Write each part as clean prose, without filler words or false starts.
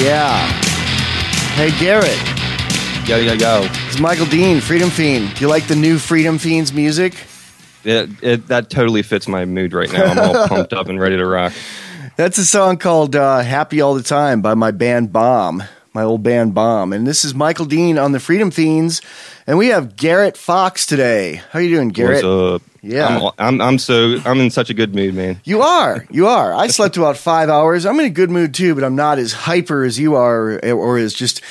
Yeah. Hey, Garrett. Yo. It's Michael Dean, Freedom Fiend. Do you like the new Freedom Fiends music? That totally fits my mood right now. I'm all pumped up and ready to rock. That's a song called Happy All the Time by my band Bomb, my old band Bomb. And this is Michael Dean on the Freedom Fiends. And we have Garrett Fox today. How you doing, Garrett? What's up? Yeah. I'm in such a good mood, man. You are. I slept about 5 hours. I'm in a good mood too, but I'm not as hyper as you are, or as just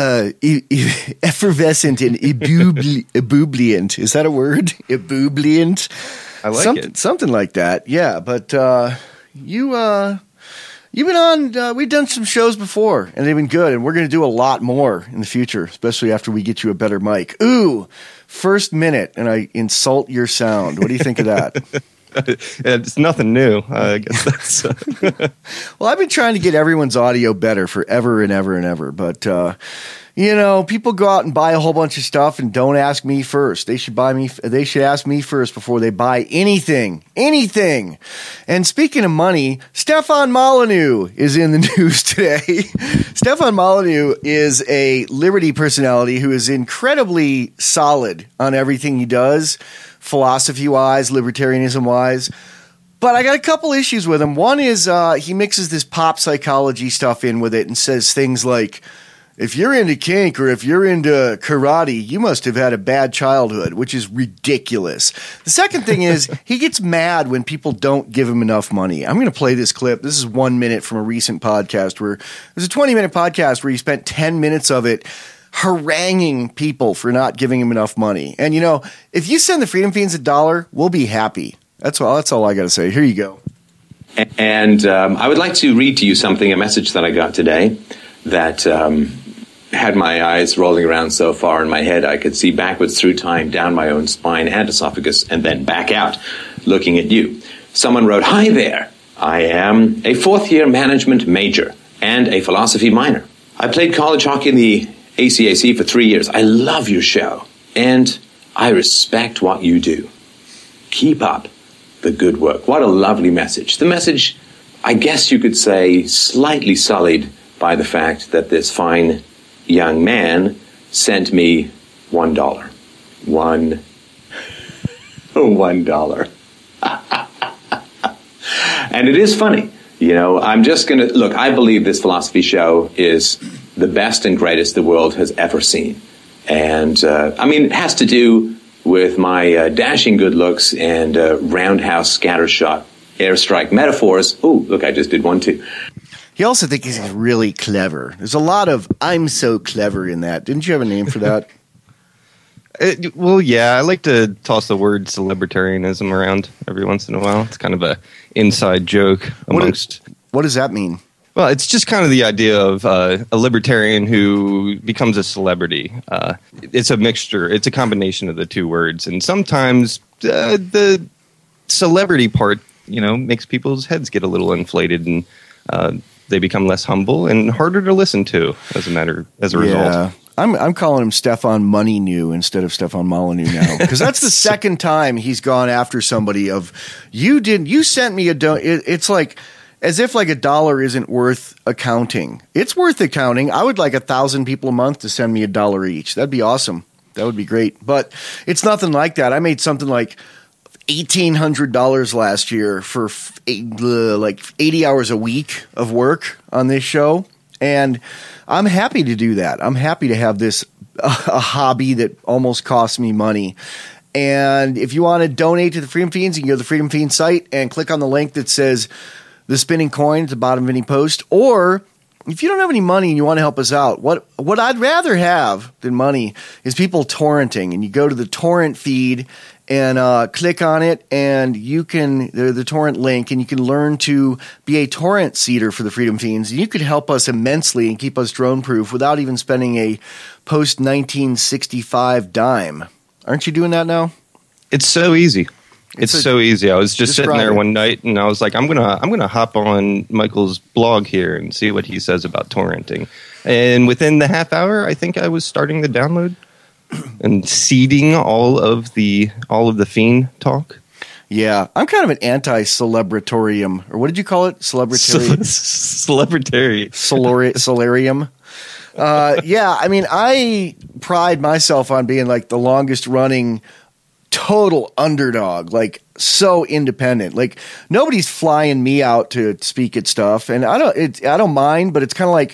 effervescent and ebullient. Is that a word? Ebullient? I like it. Something like that. Yeah, but you've been on, we've done some shows before, and they've been good, and we're going to do a lot more in the future, especially after we get you a better mic. Ooh, first minute, and I insult your sound. What do you think of that? It's nothing new. I guess that's... Well, I've been trying to get everyone's audio better forever and ever and ever, but... people go out and buy a whole bunch of stuff and don't ask me first. They should ask me first before they buy anything. And speaking of money, Stefan Molyneux is in the news today. Stefan Molyneux is a Liberty personality who is incredibly solid on everything he does, philosophy-wise, libertarianism-wise. But I got a couple issues with him. One is he mixes this pop psychology stuff in with it and says things like, if you're into kink or if you're into karate, you must have had a bad childhood, which is ridiculous. The second thing is he gets mad when people don't give him enough money. I'm going to play this clip. This is 1 minute from a recent podcast where there's a 20-minute podcast where he spent 10 minutes of it haranguing people for not giving him enough money. And, if you send the Freedom Fiends $1, we'll be happy. That's all I got to say. Here you go. And I would like to read to you a message that I got today that had my eyes rolling around so far in my head I could see backwards through time, down my own spine and esophagus, and then back out, looking at you. Someone wrote, "Hi there. I am a fourth-year management major and a philosophy minor. I played college hockey in the ACAC for 3 years. I love your show, and I respect what you do. Keep up the good work." What a lovely message. The message, I guess you could say, slightly sullied by the fact that this fine young man sent me $1. $1. And it is funny. I'm just going to... Look, I believe this philosophy show is the best and greatest the world has ever seen. And, it has to do with my dashing good looks and roundhouse scattershot airstrike metaphors. Ooh, look, I just did one too. He also thinks he's really clever. There's a lot of "I'm so clever" in that. Didn't you have a name for that? Well, yeah. I like to toss the word celebritarianism around every once in a while. It's kind of a inside joke amongst... What does that mean? Well, it's just kind of the idea of a libertarian who becomes a celebrity. It's a mixture. It's a combination of the two words. And sometimes the celebrity part, makes people's heads get a little inflated and they become less humble and harder to listen to as a result. I'm calling him Stefan Moneynew instead of Stefan Molyneux now, because that's the second time he's gone after somebody of, you sent me it's like, as if like $1 isn't worth accounting. It's worth accounting. I would like 1,000 people a month to send me $1 each. That'd be awesome. That would be great. But it's nothing like that. I made something like $1,800 last year for like 80 hours a week of work on this show. And I'm happy to do that. I'm happy to have this a hobby that almost costs me money. And if you want to donate to the Freedom Fiends, you can go to the Freedom Fiends site and click on the link that says The Spinning Coin at the bottom of any post. Or if you don't have any money and you want to help us out, what I'd rather have than money is people torrenting. And you go to the torrent feed and click on it, and you can the torrent link, and you can learn to be a torrent seeder for the Freedom Fiends. And you could help us immensely and keep us drone proof without even spending a post 1965 dime. Aren't you doing that now? It's so easy. It's so easy. I was just sitting there one night, and I was like, I'm gonna hop on Michael's blog here and see what he says about torrenting. And within the half hour, I think I was starting the download and seeding all of the fiend talk. Yeah, I'm kind of an anti-celebratorium, or what did you call it? Celebritarian. Solarium. Yeah, I mean, I pride myself on being like the longest running total underdog, like so independent. Like nobody's flying me out to speak at stuff, and I don't mind, but it's kind of like,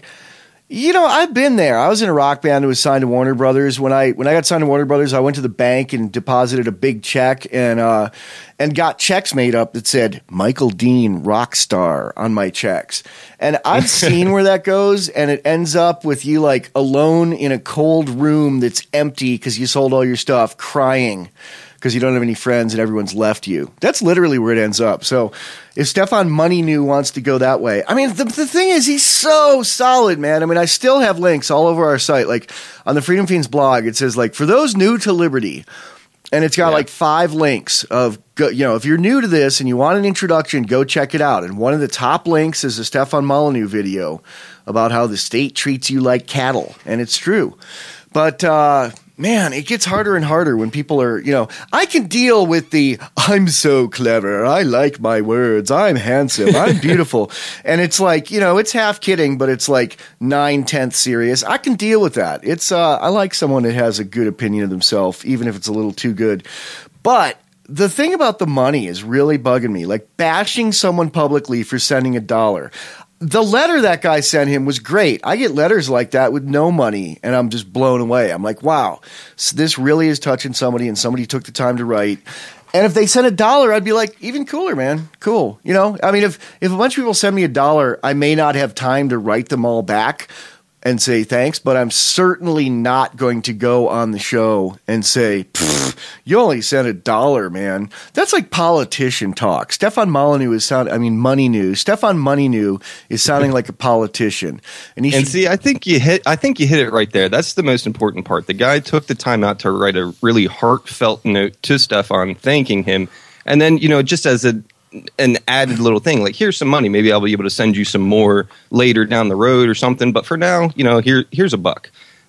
I've been there. I was in a rock band that was signed to Warner Brothers. When I got signed to Warner Brothers, I went to the bank and deposited a big check and got checks made up that said Michael Dean rock star on my checks. And I've seen where that goes, and it ends up with you like alone in a cold room that's empty because you sold all your stuff, crying because you don't have any friends and everyone's left you. That's literally where it ends up. So if Stefan Moneynew wants to go that way, I mean, the thing is, he's so solid, man. I mean, I still have links all over our site. Like on the Freedom Fiends blog, it says like, for those new to Liberty, and it's got like 5 links of, if you're new to this and you want an introduction, go check it out. And one of the top links is a Stefan Molyneux video about how the state treats you like cattle. And it's true. But, man, it gets harder and harder when people are, I can deal with the, I'm so clever, I like my words, I'm handsome, I'm beautiful. And it's like, it's half kidding, but it's like 9/10 serious. I can deal with that. It's, I like someone that has a good opinion of themselves, even if it's a little too good. But the thing about the money is really bugging me, like bashing someone publicly for sending $1. The letter that guy sent him was great. I get letters like that with no money, and I'm just blown away. I'm like, wow, so this really is touching somebody, and somebody took the time to write. And if they sent $1, I'd be like, even cooler, man. Cool. I mean, if a bunch of people send me $1, I may not have time to write them all back and say thanks, but I'm certainly not going to go on the show and say, you only sent $1, man. That's like politician talk. Stefan Molyneux Moneynew. Stefan Moneynew is sounding like a politician. And see, I think you hit it right there. That's the most important part. The guy took the time out to write a really heartfelt note to Stefan, thanking him. And then, just as an added little thing, like, here's some money, maybe I'll be able to send you some more later down the road or something, but for now, here's $1.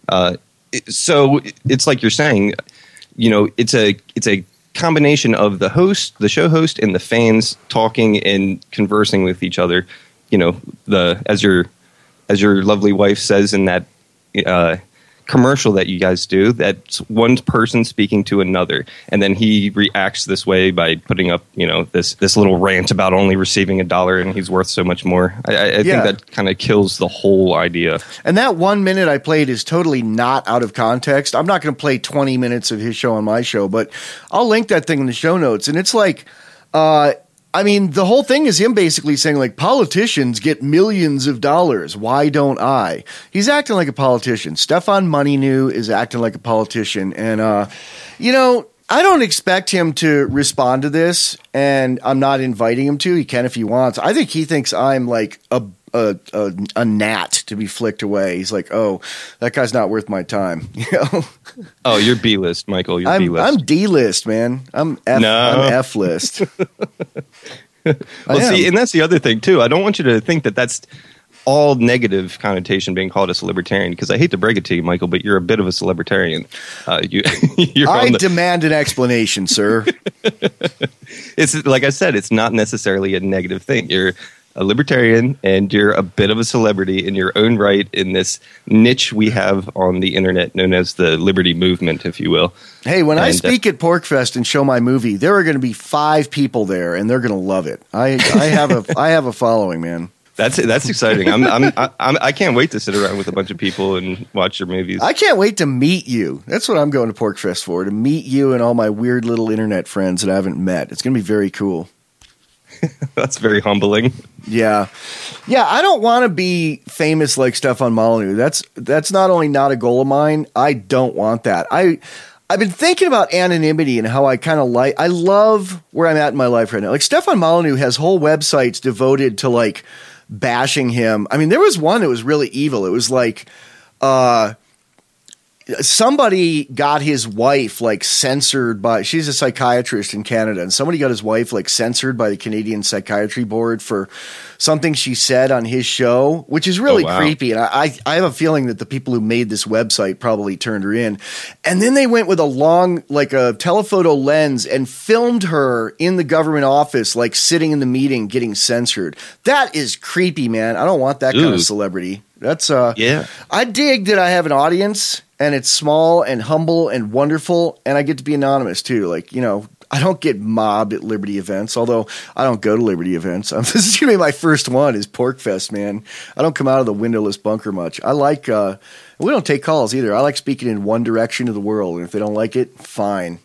So it's like you're saying, it's a combination of the host, the show host, and the fans talking and conversing with each other. As your lovely wife says in that commercial that you guys do, that's one person speaking to another, and then he reacts this way by putting up this little rant about only receiving $1 and he's worth so much more. I think that kind of kills the whole idea. And that 1 minute I played is totally not out of context. I'm not going to play 20 minutes of his show on my show, but I'll link that thing in the show notes. And it's like, the whole thing is him basically saying, like, politicians get millions of dollars. Why don't I? He's acting like a politician. Stefan Moneynew is acting like a politician. And, I don't expect him to respond to this, and I'm not inviting him to. He can if he wants. I think he thinks I'm like a gnat to be flicked away. He's like, oh, that guy's not worth my time. Oh, you're B-list, Michael. You're B-list. I'm D-list, man. I'm F-list. Well, see, and that's the other thing, too. I don't want you to think that that's all negative connotation being called a celebritarian, because I hate to break it to you, Michael, but you're a bit of a celebritarian. I demand an explanation, sir. It's like I said, it's not necessarily a negative thing. You're a libertarian, and you're a bit of a celebrity in your own right in this niche we have on the internet known as the Liberty Movement, if you will. Hey, when I speak at PorcFest and show my movie, there are going to be 5 people there, and they're going to love it. I have a following, man. That's exciting. I can't wait to sit around with a bunch of people and watch your movies. I can't wait to meet you. That's what I'm going to PorcFest for, to meet you and all my weird little internet friends that I haven't met. It's going to be very cool. That's very humbling. Yeah. I don't want to be famous like Stefan Molyneux. That's not only not a goal of mine. I don't want that. I've been thinking about anonymity and how I love where I'm at in my life right now. Like, Stefan Molyneux has whole websites devoted to like bashing him. I mean, there was one that was really evil. It was like, somebody got his wife like censored by, she's a psychiatrist in Canada, and somebody got his wife like censored by the Canadian Psychiatry Board for something she said on his show, which is really creepy. And I have a feeling that the people who made this website probably turned her in. And then they went with a long, like a telephoto lens and filmed her in the government office, like sitting in the meeting getting censored. That is creepy, man. I don't want that kind of celebrity. That's I dig that I have an audience and it's small and humble and wonderful, and I get to be anonymous too. Like, you know, I don't get mobbed at Liberty events, although I don't go to Liberty events. This is going to be my first one is PorcFest, man. I don't come out of the windowless bunker much. I like we don't take calls either. I like speaking in one direction of the world, and if they don't like it, fine.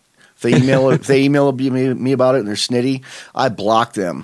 If they email me about it and they're snitty, I block them.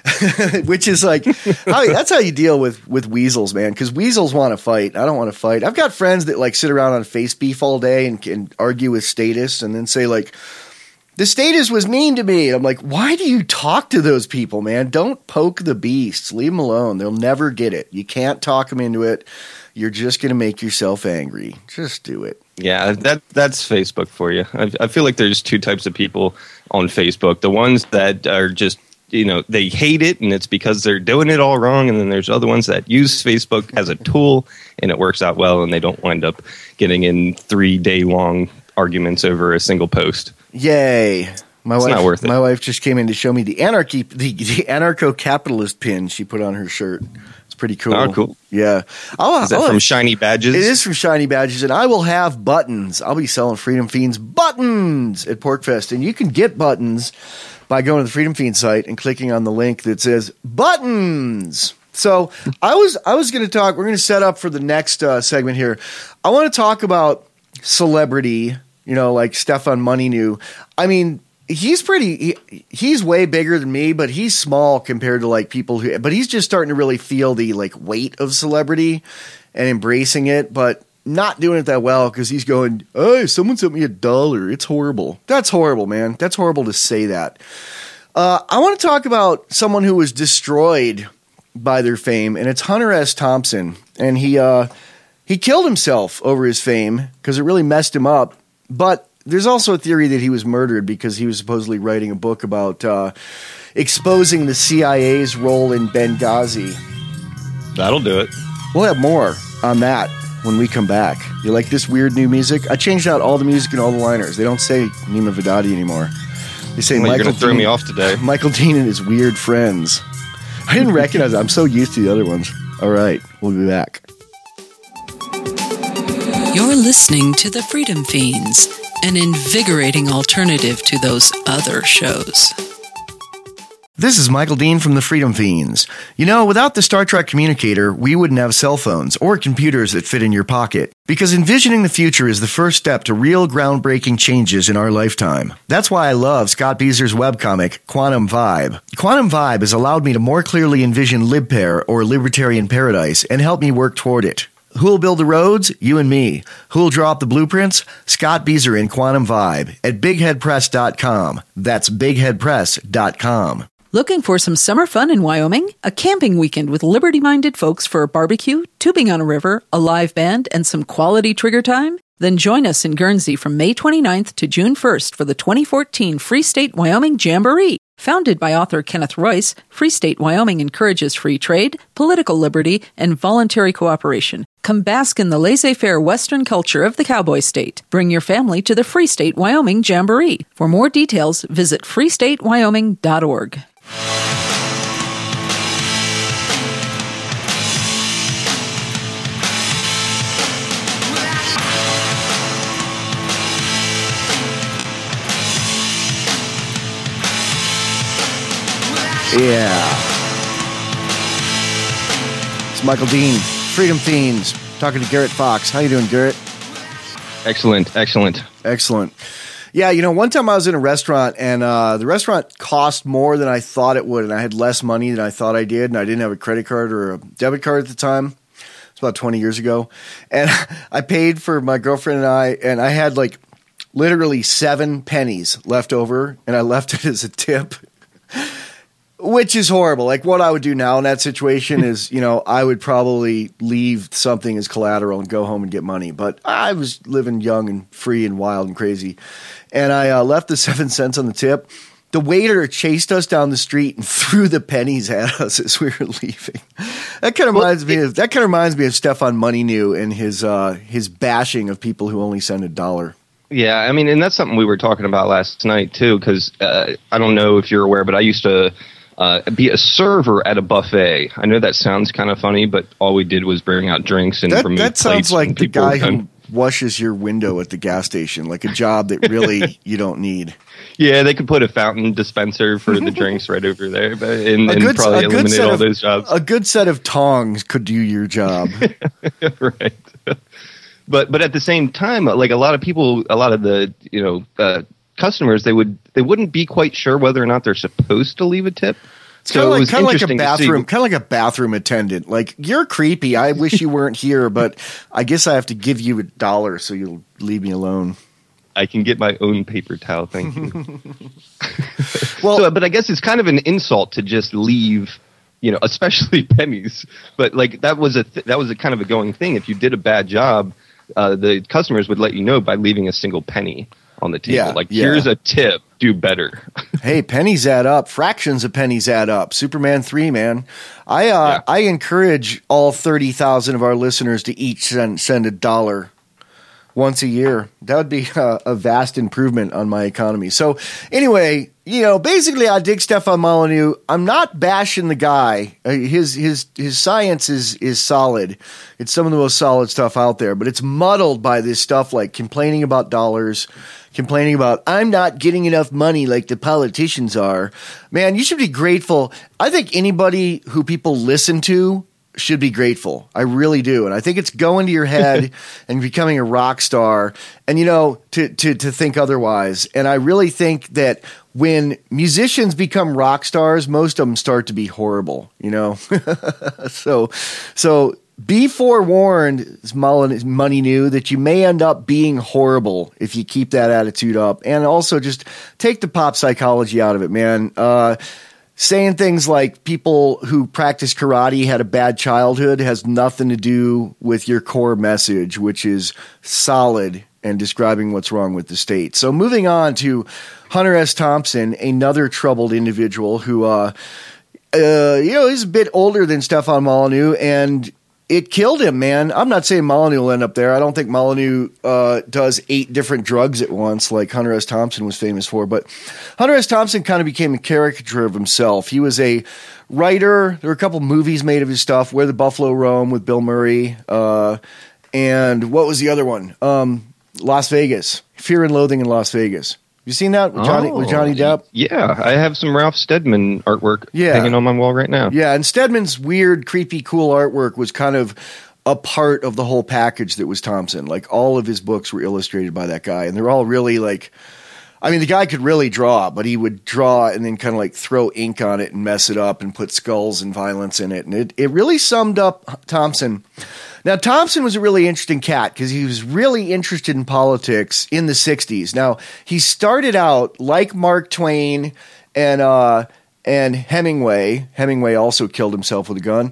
Which is like, that's how you deal with weasels, man. Because weasels want to fight. I don't want to fight. I've got friends that like sit around on face beef all day and argue with status and then say like, the status was mean to me. I'm like, why do you talk to those people, man? Don't poke the beasts. Leave them alone. They'll never get it. You can't talk them into it. You're just going to make yourself angry. Just do it. Yeah, that's Facebook for you. I feel like there's two types of people on Facebook. The ones that are just, you know, they hate it and it's because they're doing it all wrong. And then there's other ones that use Facebook as a tool and it works out well and they don't wind up getting in 3-day long arguments over a single post. Yay. It's not worth it. My wife just came in to show me the anarcho-capitalist pin she put on her shirt. It's pretty cool. Oh, cool. Yeah. Is that from Shiny Badges? It is from Shiny Badges, and I will have buttons. I'll be selling Freedom Fiends buttons at PorcFest, and you can get buttons by going to the Freedom Fiend site and clicking on the link that says buttons. So I was going to talk. We're going to set up for the next segment here. I want to talk about celebrity. You know, like Stefan Molyneux. I mean, he's way bigger than me, but he's small compared to like people who, but he's just starting to really feel the like weight of celebrity and embracing it, but not doing it that well because he's going, hey, someone sent me $1. It's horrible. That's horrible, man. That's horrible to say that. I want to talk about someone who was destroyed by their fame, and it's Hunter S. Thompson. And he killed himself over his fame because it really messed him up. But there's also a theory that he was murdered because he was supposedly writing a book about exposing the CIA's role in Benghazi. That'll do it. We'll have more on that when we come back. You like this weird new music? I changed out all the music and all the liners. They don't say Nima Vidadi anymore. They say Well, Michael you're going to throw Dean, me off today. Michael Dean and his weird friends. I didn't recognize it. I'm so used to the other ones. All right. We'll be back. You're listening to The Freedom Fiends, an invigorating alternative to those other shows. This is Michael Dean from the Freedom Fiends. You know, without the Star Trek communicator, we wouldn't have cell phones or computers that fit in your pocket. Because envisioning the future is the first step to real groundbreaking changes in our lifetime. That's why I love Scott Beezer's webcomic, Quantum Vibe. Quantum Vibe has allowed me to more clearly envision LibPair, or Libertarian Paradise, and help me work toward it. Who'll build the roads? You and me. Who'll draw up the blueprints? Scott Beezer in Quantum Vibe at BigHeadPress.com. That's BigHeadPress.com. Looking for some summer fun in Wyoming? A camping weekend with liberty-minded folks for a barbecue, tubing on a river, a live band, and some quality trigger time? Then join us in Guernsey from May 29th to June 1st for the 2014 Free State Wyoming Jamboree. Founded by author Kenneth Royce, Free State Wyoming encourages free trade, political liberty, and voluntary cooperation. Come bask in the laissez-faire Western culture of the cowboy state. Bring your family to the Free State Wyoming Jamboree. For more details, visit freestatewyoming.org. Yeah. It's Michael Dean, Freedom Fiends, talking to Garrett Fox. How you doing, Garrett? Excellent. Excellent. Yeah, you know, one time I was in a restaurant, and the restaurant cost more than I thought it would, and I had less money than I thought I did, and I didn't have a credit card or a debit card at the time. It's about 20 years ago. And I paid for my girlfriend and I had like literally 7 pennies left over, and I left it as a tip. Which is horrible. Like what I would do now in that situation is, I would probably leave something as collateral and go home and get money. But I was living young and free and wild and crazy. And I left the 7 cents on the tip. The waiter chased us down the street and threw the pennies at us as we were leaving. That kind of reminds me of Stefan Molyneux and his bashing of people who only send $1. Yeah, I mean, and that's something we were talking about last night too. Because I don't know if you're aware, but I used to be a server at a buffet. I know that sounds kind of funny, but all we did was bring out drinks and remove plates. That sounds like the guy who washes your window at the gas station, like a job that really you don't need. Yeah, they could put a fountain dispenser for the drinks right over there, and probably eliminate all those jobs. A good set of tongs could do your job. Right. But at the same time, like a lot of the customers, they wouldn't be quite sure whether or not they're supposed to leave a tip. It's kind of like a bathroom attendant. Like, you're creepy. I wish you weren't here, but I guess I have to give you $1 so you'll leave me alone. I can get my own paper towel, thank you. Well, but I guess it's kind of an insult to just leave, especially pennies. But like that was a kind of a going thing. If you did a bad job, the customers would let you know by leaving a single penny on the table. Here's a tip, do better. Hey, pennies add up. Fractions of pennies add up. Superman 3, man. I encourage all 30,000 of our listeners to each send $1 once a year. That would be a vast improvement on my economy. So anyway, basically I dig Stefan Molyneux. I'm not bashing the guy. His science is solid. It's some of the most solid stuff out there, but it's muddled by this stuff like complaining about dollars, complaining about I'm not getting enough money like the politicians are. Man, you should be grateful. I think anybody who people listen to should be grateful. I really do. And I think it's going to your head and becoming a rock star and, to think otherwise. And I really think that when musicians become rock stars, most of them start to be horrible, So be forewarned, Molyneux, that you may end up being horrible if you keep that attitude up. And also just take the pop psychology out of it, man. Saying things like people who practice karate had a bad childhood has nothing to do with your core message, which is solid and describing what's wrong with the state. So moving on to Hunter S. Thompson, another troubled individual who, he's a bit older than Stefan Molyneux, and it killed him, man. I'm not saying Molyneux will end up there. I don't think Molyneux does 8 different drugs at once like Hunter S. Thompson was famous for. But Hunter S. Thompson kind of became a caricature of himself. He was a writer. There were a couple movies made of his stuff, Where the Buffalo Roam with Bill Murray. And what was the other one? Las Vegas. Fear and Loathing in Las Vegas. You seen that with Johnny Depp? Yeah, I have some Ralph Steadman artwork hanging on my wall right now. Yeah, and Steadman's weird, creepy, cool artwork was kind of a part of the whole package that was Thompson. Like, all of his books were illustrated by that guy, and they're all really like, I mean, the guy could really draw, but he would draw and then kind of like throw ink on it and mess it up and put skulls and violence in it, and it really summed up Thompson. Now, Thompson was a really interesting cat because he was really interested in politics in the 60s. Now, he started out like Mark Twain and Hemingway. Hemingway also killed himself with a gun.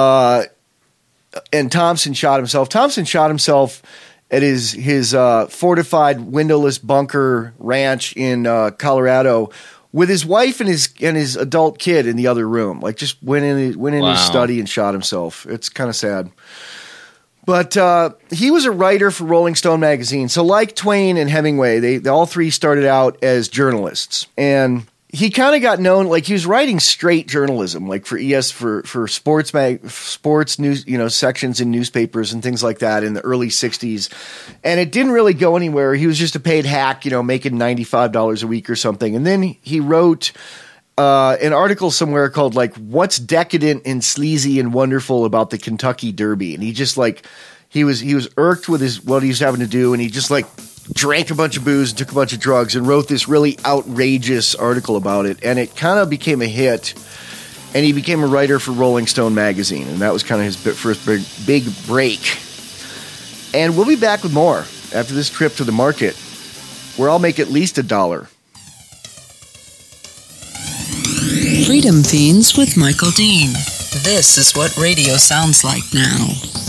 And Thompson shot himself. Thompson shot himself at his fortified windowless bunker ranch in Colorado with his wife and his adult kid in the other room. Like, just went in his study and shot himself. It's kind of sad. But he was a writer for Rolling Stone magazine. So like Twain and Hemingway, they all three started out as journalists. And he kind of got known, like he was writing straight journalism, like for sports news, sections in newspapers and things like that in the early 60s. And it didn't really go anywhere. He was just a paid hack, making $95 a week or something. And then he wrote an article somewhere called like "What's Decadent and Sleazy and Wonderful About the Kentucky Derby," and he just like he was irked with what he was having to do, and he just like drank a bunch of booze and took a bunch of drugs and wrote this really outrageous article about it, and it kind of became a hit. And he became a writer for Rolling Stone magazine, and that was kind of his first big break. And we'll be back with more after this trip to the market, where I'll make at least $1. Freedom Fiends with Michael Dean. This is what radio sounds like now.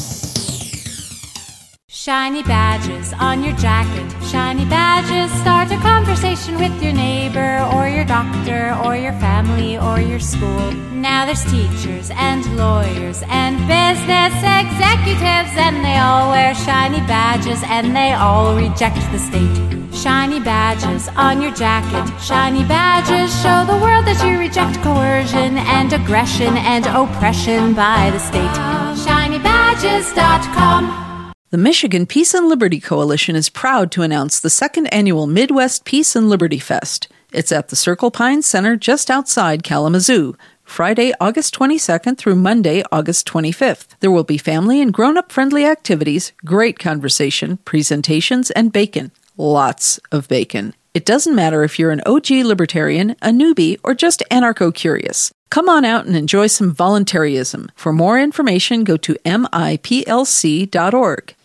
Shiny badges on your jacket, shiny badges. Start a conversation with your neighbor or your doctor or your family or your school. Now there's teachers and lawyers and business executives, and they all wear shiny badges and they all reject the state. Shiny badges on your jacket, shiny badges. Show the world that you reject coercion and aggression and oppression by the state. ShinyBadges.com. The Michigan Peace and Liberty Coalition is proud to announce the second annual Midwest Peace and Liberty Fest. It's at the Circle Pines Center just outside Kalamazoo, Friday, August 22nd through Monday, August 25th. There will be family and grown-up friendly activities, great conversation, presentations, and bacon. Lots of bacon. It doesn't matter if you're an OG libertarian, a newbie, or just anarcho-curious. Come on out and enjoy some voluntarism. For more information, go to miplc.org.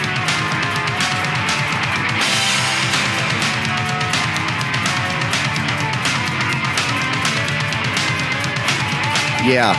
Yeah.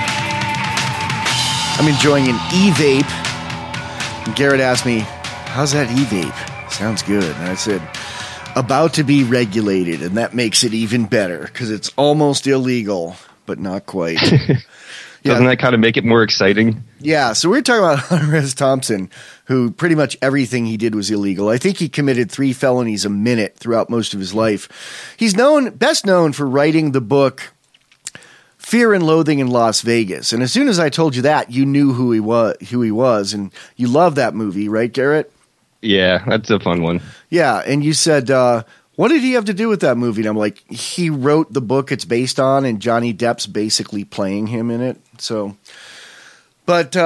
I'm enjoying an e-vape. And Garrett asked me, how's that e-vape? Sounds good. And I said, about to be regulated, and that makes it even better because it's almost illegal, but not quite. Doesn't that kind of make it more exciting? Yeah, so we're talking about Hunter S. Thompson, who pretty much everything he did was illegal. I think he committed 3 felonies a minute throughout most of his life. He's best known for writing the book Fear and Loathing in Las Vegas. And as soon as I told you that, you knew who he was, and you love that movie, right, Garrett? Yeah, that's a fun one. Yeah, and you said, what did he have to do with that movie? And I'm like, he wrote the book it's based on, and Johnny Depp's basically playing him in it. So, but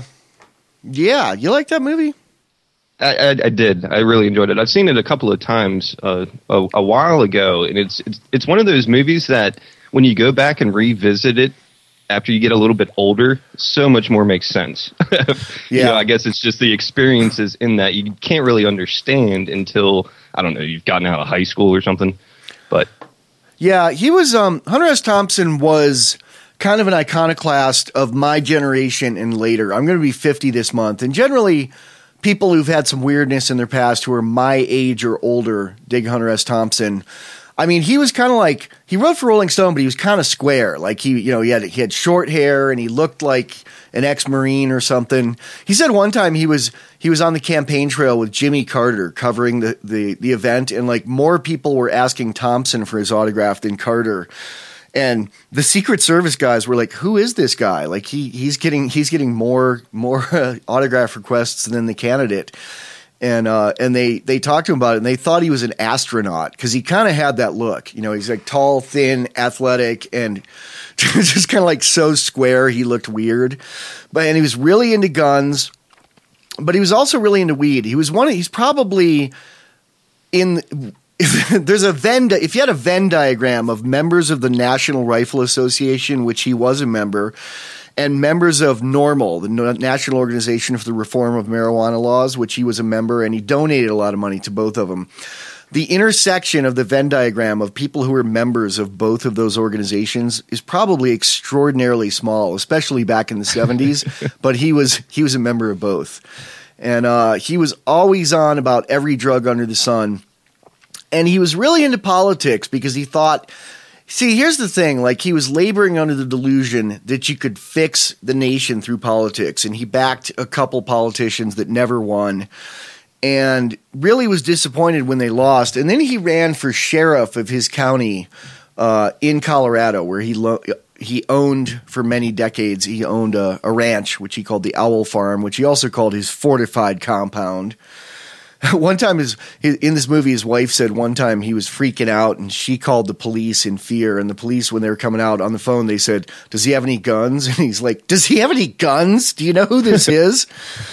yeah, you like that movie? I did. I really enjoyed it. I've seen it a couple of times a while ago, and it's one of those movies that when you go back and revisit it after you get a little bit older, so much more makes sense. Yeah, I guess it's just the experiences in that you can't really understand until, I don't know, you've gotten out of high school or something. But yeah, he was Hunter S. Thompson was kind of an iconoclast of my generation and later. I'm going to be 50 this month, and generally people who've had some weirdness in their past who are my age or older dig Hunter S. Thompson. I mean, he was kind of like, he wrote for Rolling Stone, but he was kind of square. Like he had short hair and he looked like an ex-Marine or something. He said one time he was on the campaign trail with Jimmy Carter covering the event, and like more people were asking Thompson for his autograph than Carter. And the Secret Service guys were like, "Who is this guy? Like he's getting more autograph requests than the candidate." And they talked to him about it, and they thought he was an astronaut because he kind of had that look. You know, he's like tall, thin, athletic, and just kind of like so square. He looked weird, and he was really into guns, but he was also really into weed. He's probably in. There's a if you had a Venn diagram of members of the National Rifle Association, which he was a member, and members of NORML, the National Organization for the Reform of Marijuana Laws, which he was a member, and he donated a lot of money to both of them. The intersection of the Venn diagram of people who are members of both of those organizations is probably extraordinarily small, especially back in the 70s, but he was a member of both. And he was always on about every drug under the sun. And he was really into politics because he thought, see, here's the thing, like he was laboring under the delusion that you could fix the nation through politics. And he backed a couple politicians that never won and really was disappointed when they lost. And then he ran for sheriff of his county in Colorado, where he owned for many decades. He owned a ranch, which he called the Owl Farm, which he also called his fortified compound. One time in this movie, his wife said one time he was freaking out and she called the police in fear. And the police, when they were coming out on the phone, they said, "Does he have any guns?" And he's like, "Does he have any guns? Do you know who this is?"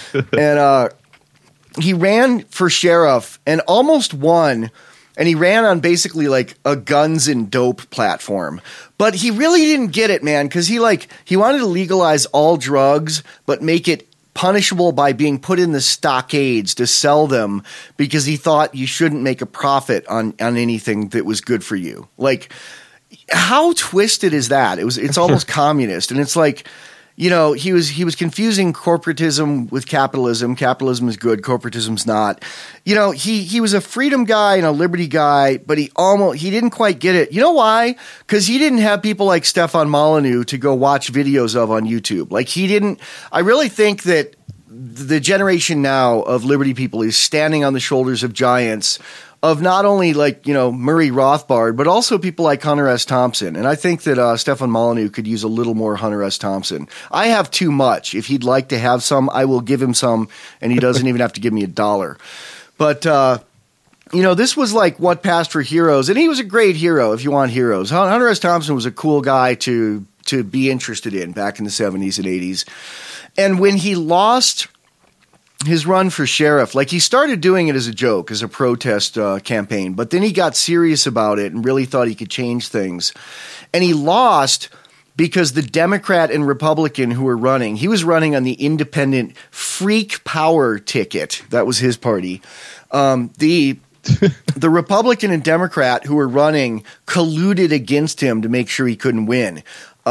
And he ran for sheriff and almost won. And he ran on basically like a guns and dope platform. But he really didn't get it, man, because he wanted to legalize all drugs, but make it punishable by being put in the stockades to sell them, because he thought you shouldn't make a profit on anything that was good for you. Like, how twisted is that? It's almost communist, and it's like, you know, he was confusing corporatism with capitalism. Capitalism is good, corporatism's not. You know, he was a freedom guy and a liberty guy, but he didn't quite get it. You know why? Because he didn't have people like Stefan Molyneux to go watch videos of on YouTube. Like I really think that the generation now of liberty people is standing on the shoulders of giants, of not only like, you know, Murray Rothbard, but also people like Hunter S. Thompson. And I think that Stefan Molyneux could use a little more Hunter S. Thompson. I have too much. If he'd like to have some, I will give him some, and he doesn't even have to give me $1. But, you know, this was like what passed for heroes, and he was a great hero if you want heroes. Hunter S. Thompson was a cool guy to be interested in back in the 70s and 80s. And when he lost his run for sheriff, like he started doing it as a joke, as a protest campaign, but then he got serious about it and really thought he could change things. And he lost because the Democrat and Republican who were running, he was running on the independent Freak Power ticket. That was his party. The Republican and Democrat who were running colluded against him to make sure he couldn't win.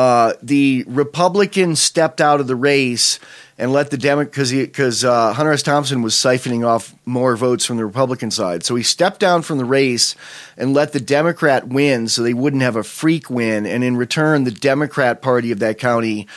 The Republican stepped out of the race and let the because Hunter S. Thompson was siphoning off more votes from the Republican side. So he stepped down from the race and let the Democrat win so they wouldn't have a freak win. And in return, the Democrat party of that county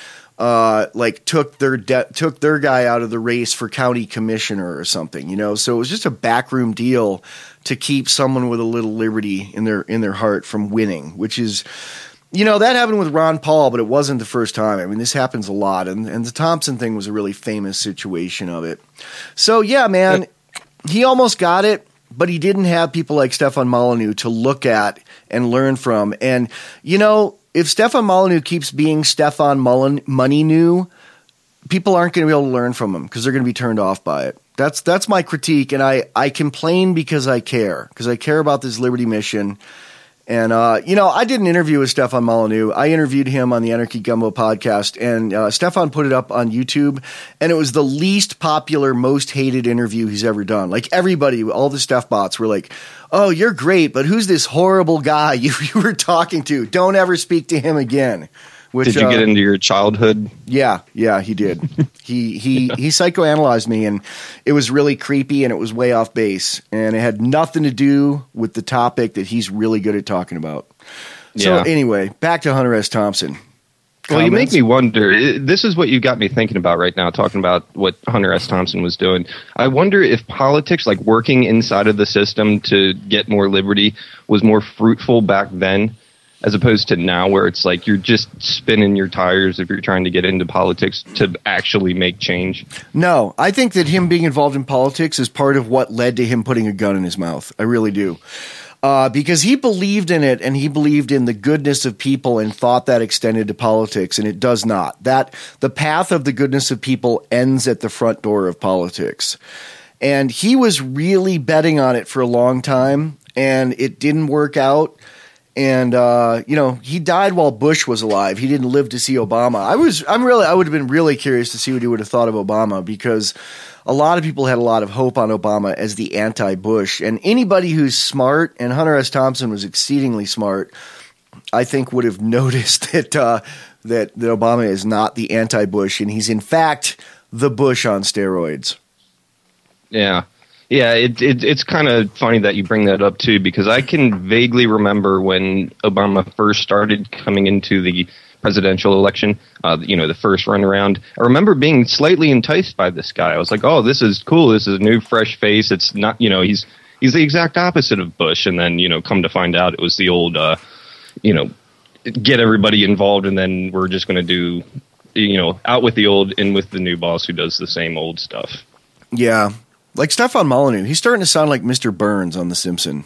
took their guy out of the race for county commissioner or something, you know. So it was just a backroom deal to keep someone with a little liberty in their heart from winning, which is, you know, that happened with Ron Paul, but it wasn't the first time. I mean, this happens a lot, and the Thompson thing was a really famous situation of it. So, yeah, man, he almost got it, but he didn't have people like Stefan Molyneux to look at and learn from. And, you know, if Stefan Molyneux keeps being Stefan Molyneux, people aren't going to be able to learn from him because they're going to be turned off by it. That's my critique, and I complain because I care about this liberty mission. And, you know, I did an interview with Stefan Molyneux. I interviewed him on the Anarchy Gumbo podcast, and Stefan put it up on YouTube, and it was the least popular, most hated interview he's ever done. Like, everybody, all the Steph bots were like, oh, you're great, but who's this horrible guy you were talking to? Don't ever speak to him again. Which, did you get into your childhood? Yeah, he did. He psychoanalyzed me, and it was really creepy, and it was way off base, and it had nothing to do with the topic that he's really good at talking about. So anyway, back to Hunter S. Thompson. Well, you make me wonder. This is what you got me thinking about right now, talking about what Hunter S. Thompson was doing. I wonder if politics, like working inside of the system to get more liberty, was more fruitful back then, as opposed to now, where it's like you're just spinning your tires if you're trying to get into politics to actually make change. No, I think that him being involved in politics is part of what led to him putting a gun in his mouth. I really do. Because he believed in it, and he believed in the goodness of people and thought that extended to politics, and it does not. That the path of the goodness of people ends at the front door of politics. And he was really betting on it for a long time, and it didn't work out. And, you know, he died while Bush was alive. He didn't live to see Obama. I would have been really curious to see what he would have thought of Obama, because a lot of people had a lot of hope on Obama as the anti-Bush. And anybody who's smart, and Hunter S. Thompson was exceedingly smart, I think would have noticed that Obama is not the anti-Bush, and he's in fact the Bush on steroids. Yeah. Yeah, it's kind of funny that you bring that up, too, because I can vaguely remember when Obama first started coming into the presidential election, you know, the first run around. I remember being slightly enticed by this guy. I was like, oh, this is cool. This is a new, fresh face. It's not, you know, he's the exact opposite of Bush. And then, you know, come to find out it was the old, you know, get everybody involved, and then we're just going to do, you know, out with the old, in with the new boss who does the same old stuff. Yeah. Like Stefan Molyneux, he's starting to sound like Mr. Burns on The Simpsons.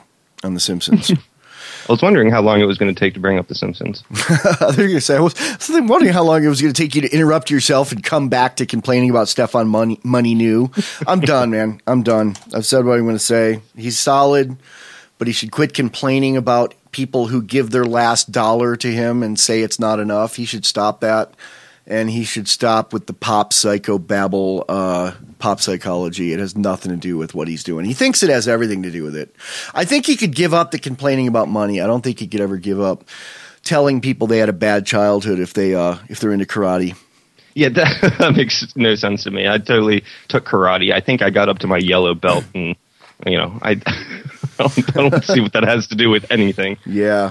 I was wondering how long it was going to take to bring up The Simpsons. I was going to say, I was wondering how long it was going to take you to interrupt yourself and come back to complaining about Stefan Molyneux. I'm done, man. I'm done. I've said what I'm going to say. He's solid, but he should quit complaining about people who give their last dollar to him and say it's not enough. He should stop that. And he should stop with the pop psychobabble, pop psychology. It has nothing to do with what he's doing. He thinks it has everything to do with it. I think he could give up the complaining about money. I don't think he could ever give up telling people they had a bad childhood if they're into karate. Yeah, that makes no sense to me. I totally took karate. I think I got up to my yellow belt, and I don't see what that has to do with anything. Yeah.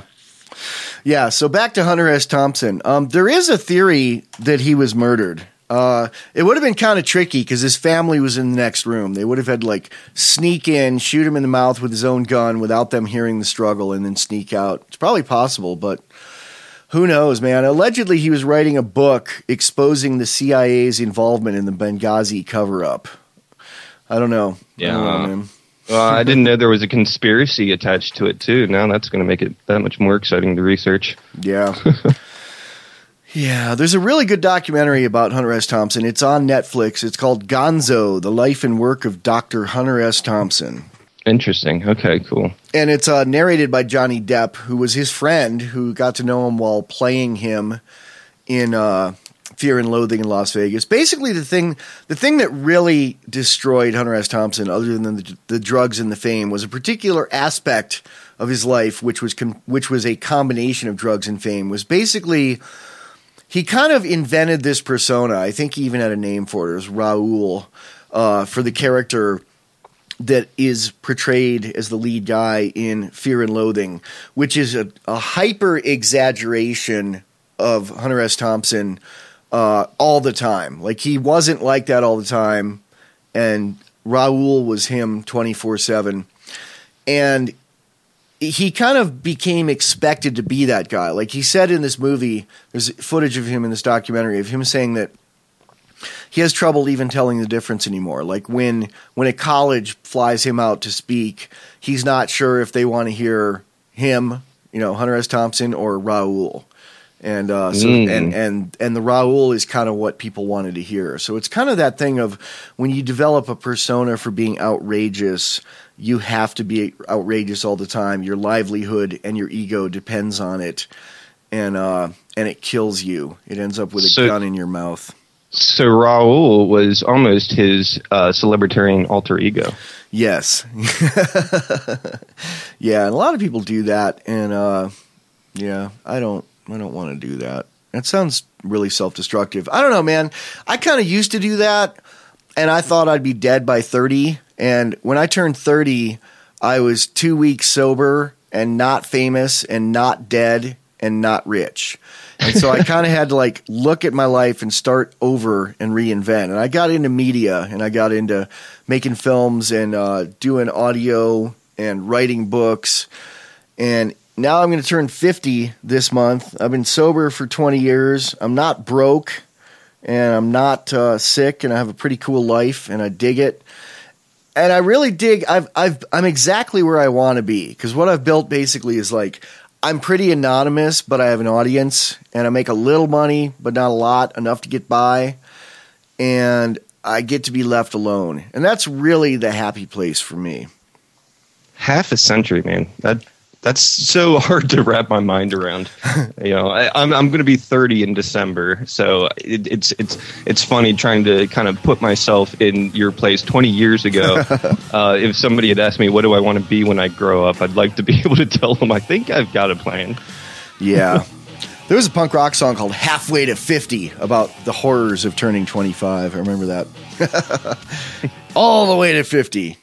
So back to Hunter S. Thompson. There is a theory that he was murdered. It would have been kind of tricky because his family was in the next room. They would have had to sneak in, shoot him in the mouth with his own gun without them hearing the struggle, and then sneak out. It's probably possible, but who knows, man? Allegedly, he was writing a book exposing the CIA's involvement in the Benghazi cover-up. I don't know. Yeah. I don't know, man. Well, I didn't know there was a conspiracy attached to it, too. Now that's going to make it that much more exciting to research. Yeah. Yeah, there's a really good documentary about Hunter S. Thompson. It's on Netflix. It's called Gonzo, The Life and Work of Dr. Hunter S. Thompson. Interesting. Okay, cool. And it's narrated by Johnny Depp, who was his friend, who got to know him while playing him in Fear and Loathing in Las Vegas. Basically, the thing that really destroyed Hunter S. Thompson, other than the drugs and the fame, was a particular aspect of his life, which was a combination of drugs and fame. Was basically he kind of invented this persona. I think he even had a name for it. It was Raoul for the character that is portrayed as the lead guy in Fear and Loathing, which is a hyper exaggeration of Hunter S. Thompson all the time. Like, he wasn't like that all the time, and Raoul was him 24/7. And he kind of became expected to be that guy. Like he said in this movie, there's footage of him in this documentary of him saying that he has trouble even telling the difference anymore. Like when a college flies him out to speak, he's not sure if they want to hear him, Hunter S. Thompson, or Raoul. And and the Raoul is kind of what people wanted to hear. So it's kind of that thing of when you develop a persona for being outrageous, you have to be outrageous all the time. Your livelihood and your ego depends on it, and it kills you. It ends up with a gun in your mouth. So Raoul was almost his celebritarian alter ego. Yes. Yeah, and a lot of people do that, and I don't want to do that. That sounds really self-destructive. I don't know, man. I kind of used to do that, and I thought I'd be dead by 30. And when I turned 30, I was 2 weeks sober and not famous and not dead and not rich. And so I kind of had to look at my life and start over and reinvent. And I got into media, and I got into making films and doing audio and writing books. And now I'm going to turn 50 this month. I've been sober for 20 years. I'm not broke, and I'm not sick, and I have a pretty cool life, and I dig it. And I really dig. I'm exactly where I want to be, because what I've built basically is I'm pretty anonymous, but I have an audience, and I make a little money, but not a lot, enough to get by, and I get to be left alone. And that's really the happy place for me. Half a century, man. That's so hard to wrap my mind around. I'm going to be 30 in December, so it's funny trying to kind of put myself in your place 20 years ago. If somebody had asked me, what do I want to be when I grow up, I'd like to be able to tell them, I think I've got a plan. Yeah. There was a punk rock song called Halfway to 50 about the horrors of turning 25. I remember that. All the way to 50.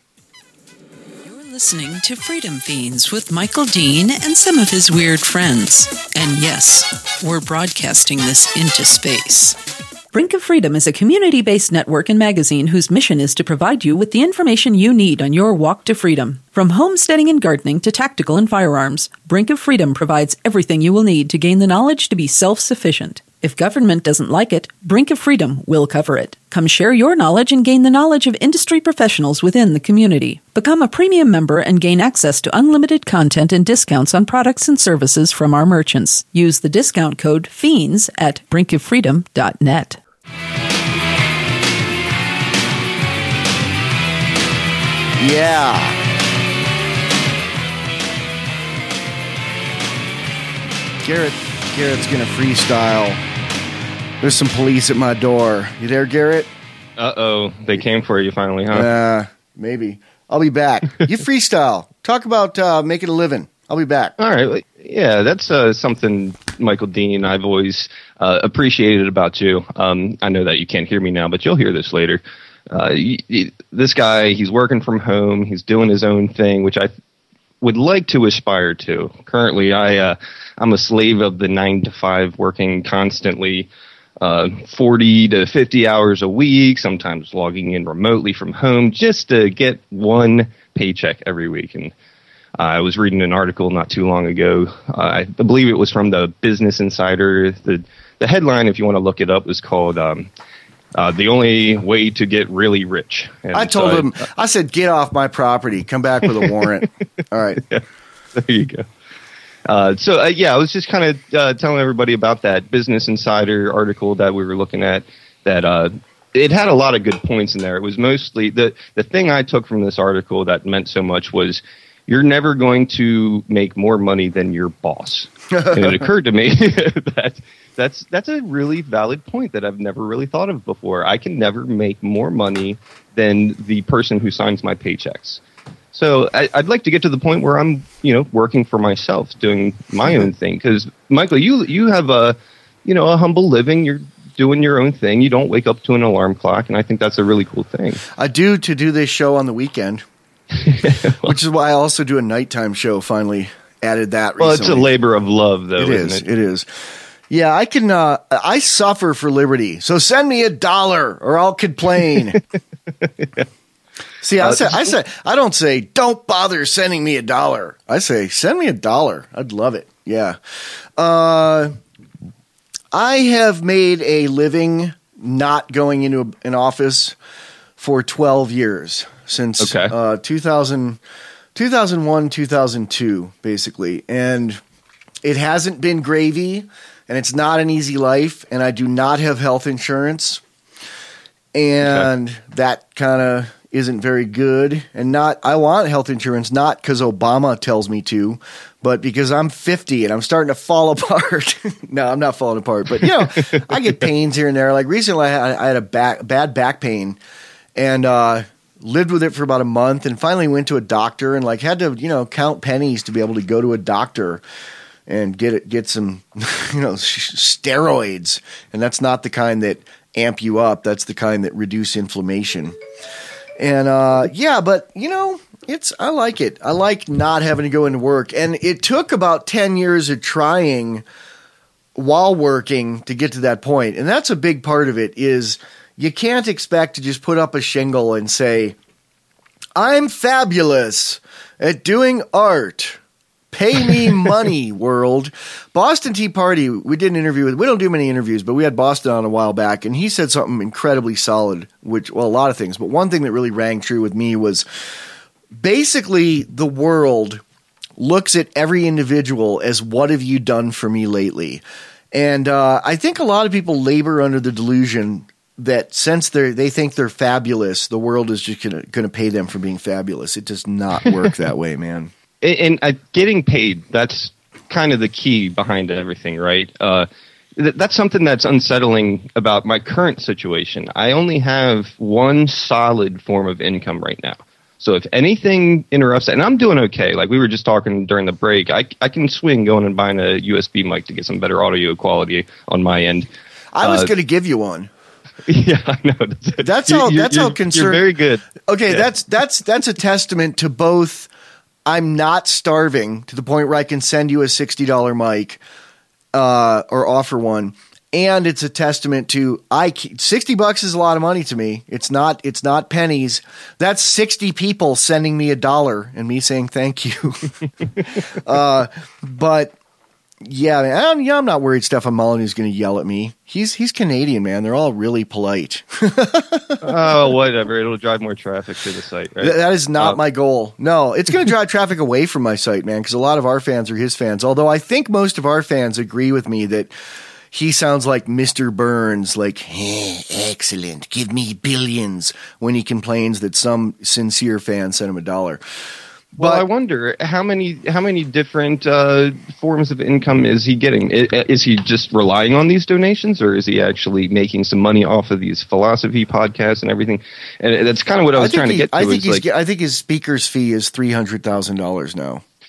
Listening to Freedom Fiends with Michael Dean and some of his weird friends. And yes, we're broadcasting this into space. Brink of Freedom is a community-based network and magazine whose mission is to provide you with the information you need on your walk to freedom. From homesteading and gardening to tactical and firearms, Brink of Freedom provides everything you will need to gain the knowledge to be self-sufficient. If government doesn't like it, Brink of Freedom will cover it. Come share your knowledge and gain the knowledge of industry professionals within the community. Become a premium member and gain access to unlimited content and discounts on products and services from our merchants. Use the discount code FIENDS at brinkoffreedom.net. Yeah. Garrett's going to freestyle. There's some police at my door. You there, Garrett? Uh-oh. They came for you finally, huh? Maybe. I'll be back. You freestyle. Talk about making a living. I'll be back. All right. Yeah, that's something, Michael Dean, I've always appreciated about you. I know that you can't hear me now, but you'll hear this later. This guy, he's working from home. He's doing his own thing, which I would like to aspire to. Currently, I'm a slave of the 9 to 5, working constantly, 40 to 50 hours a week, sometimes logging in remotely from home just to get one paycheck every week. And I was reading an article not too long ago. I believe it was from the Business Insider. The headline, if you want to look it up, is called The Only Way to Get Really Rich. And I told him, I said, get off my property. Come back with a warrant. All right. Yeah, there you go. I was just kind of telling everybody about that Business Insider article that we were looking at, that it had a lot of good points in there. It was mostly the thing I took from this article that meant so much was you're never going to make more money than your boss. And it occurred to me that that's a really valid point that I've never really thought of before. I can never make more money than the person who signs my paychecks. So I'd like to get to the point where I'm, working for myself, doing my own thing. Because Michael, you have a humble living. You're doing your own thing. You don't wake up to an alarm clock, and I think that's a really cool thing. I do to do this show on the weekend, which is why I also do a nighttime show. Finally added that recently. Well, it's a labor of love, though. It is. Yeah, I can. I suffer for liberty, so send me $1 or I'll complain. See, I don't say don't bother sending me $1. I say send me $1. I'd love it. Yeah. I have made a living not going into an office for 12 years since 2001, 2002, basically. And it hasn't been gravy, and it's not an easy life, and I do not have health insurance. And that kind of isn't very good. And I want health insurance, not because Obama tells me to, but because I'm 50 and I'm starting to fall apart. No, I'm not falling apart, but I get pains here and there. Like recently I had a bad back pain and lived with it for about a month and finally went to a doctor and had to, count pennies to be able to go to a doctor and get some, steroids. And that's not the kind that amp you up. That's the kind that reduce inflammation. And but I like it. I like not having to go into work. And it took about 10 years of trying while working to get to that point. And that's a big part of it is you can't expect to just put up a shingle and say, I'm fabulous at doing art. Pay me money, world. Boston Tea Party, we did an interview with, we don't do many interviews, but we had Boston on a while back, and he said something incredibly solid, a lot of things, but one thing that really rang true with me was basically the world looks at every individual as what have you done for me lately? And I think a lot of people labor under the delusion that since they think they're fabulous, the world is just going to pay them for being fabulous. It does not work that way, man. And getting paid, that's kind of the key behind everything, right? That's something that's unsettling about my current situation. I only have one solid form of income right now. So if anything interrupts that, and I'm doing okay. Like we were just talking during the break, I can swing going and buying a USB mic to get some better audio quality on my end. I was going to give you one. Yeah, I know. That's how concerned. You're very good. Okay, yeah. That's a testament to both. I'm not starving to the point where I can send you a $60 mic or offer one, and it's a testament to $60 is a lot of money to me. It's not pennies. That's 60 people sending me $1 and me saying thank you. But yeah, man, I'm not worried Stefan Molyneux is going to yell at me. He's Canadian, man. They're all really polite. Oh, whatever. It'll drive more traffic to the site, right? That is not my goal. No, it's going to drive traffic away from my site, man, because a lot of our fans are his fans. Although I think most of our fans agree with me that he sounds like Mr. Burns, like, hey, excellent, give me billions, when he complains that some sincere fan sent him $1. Well, I wonder how many different forms of income is he getting? Is he just relying on these donations, or is he actually making some money off of these philosophy podcasts and everything? And that's kind of what I was trying to get to. I think his speaker's fee is $300,000 now.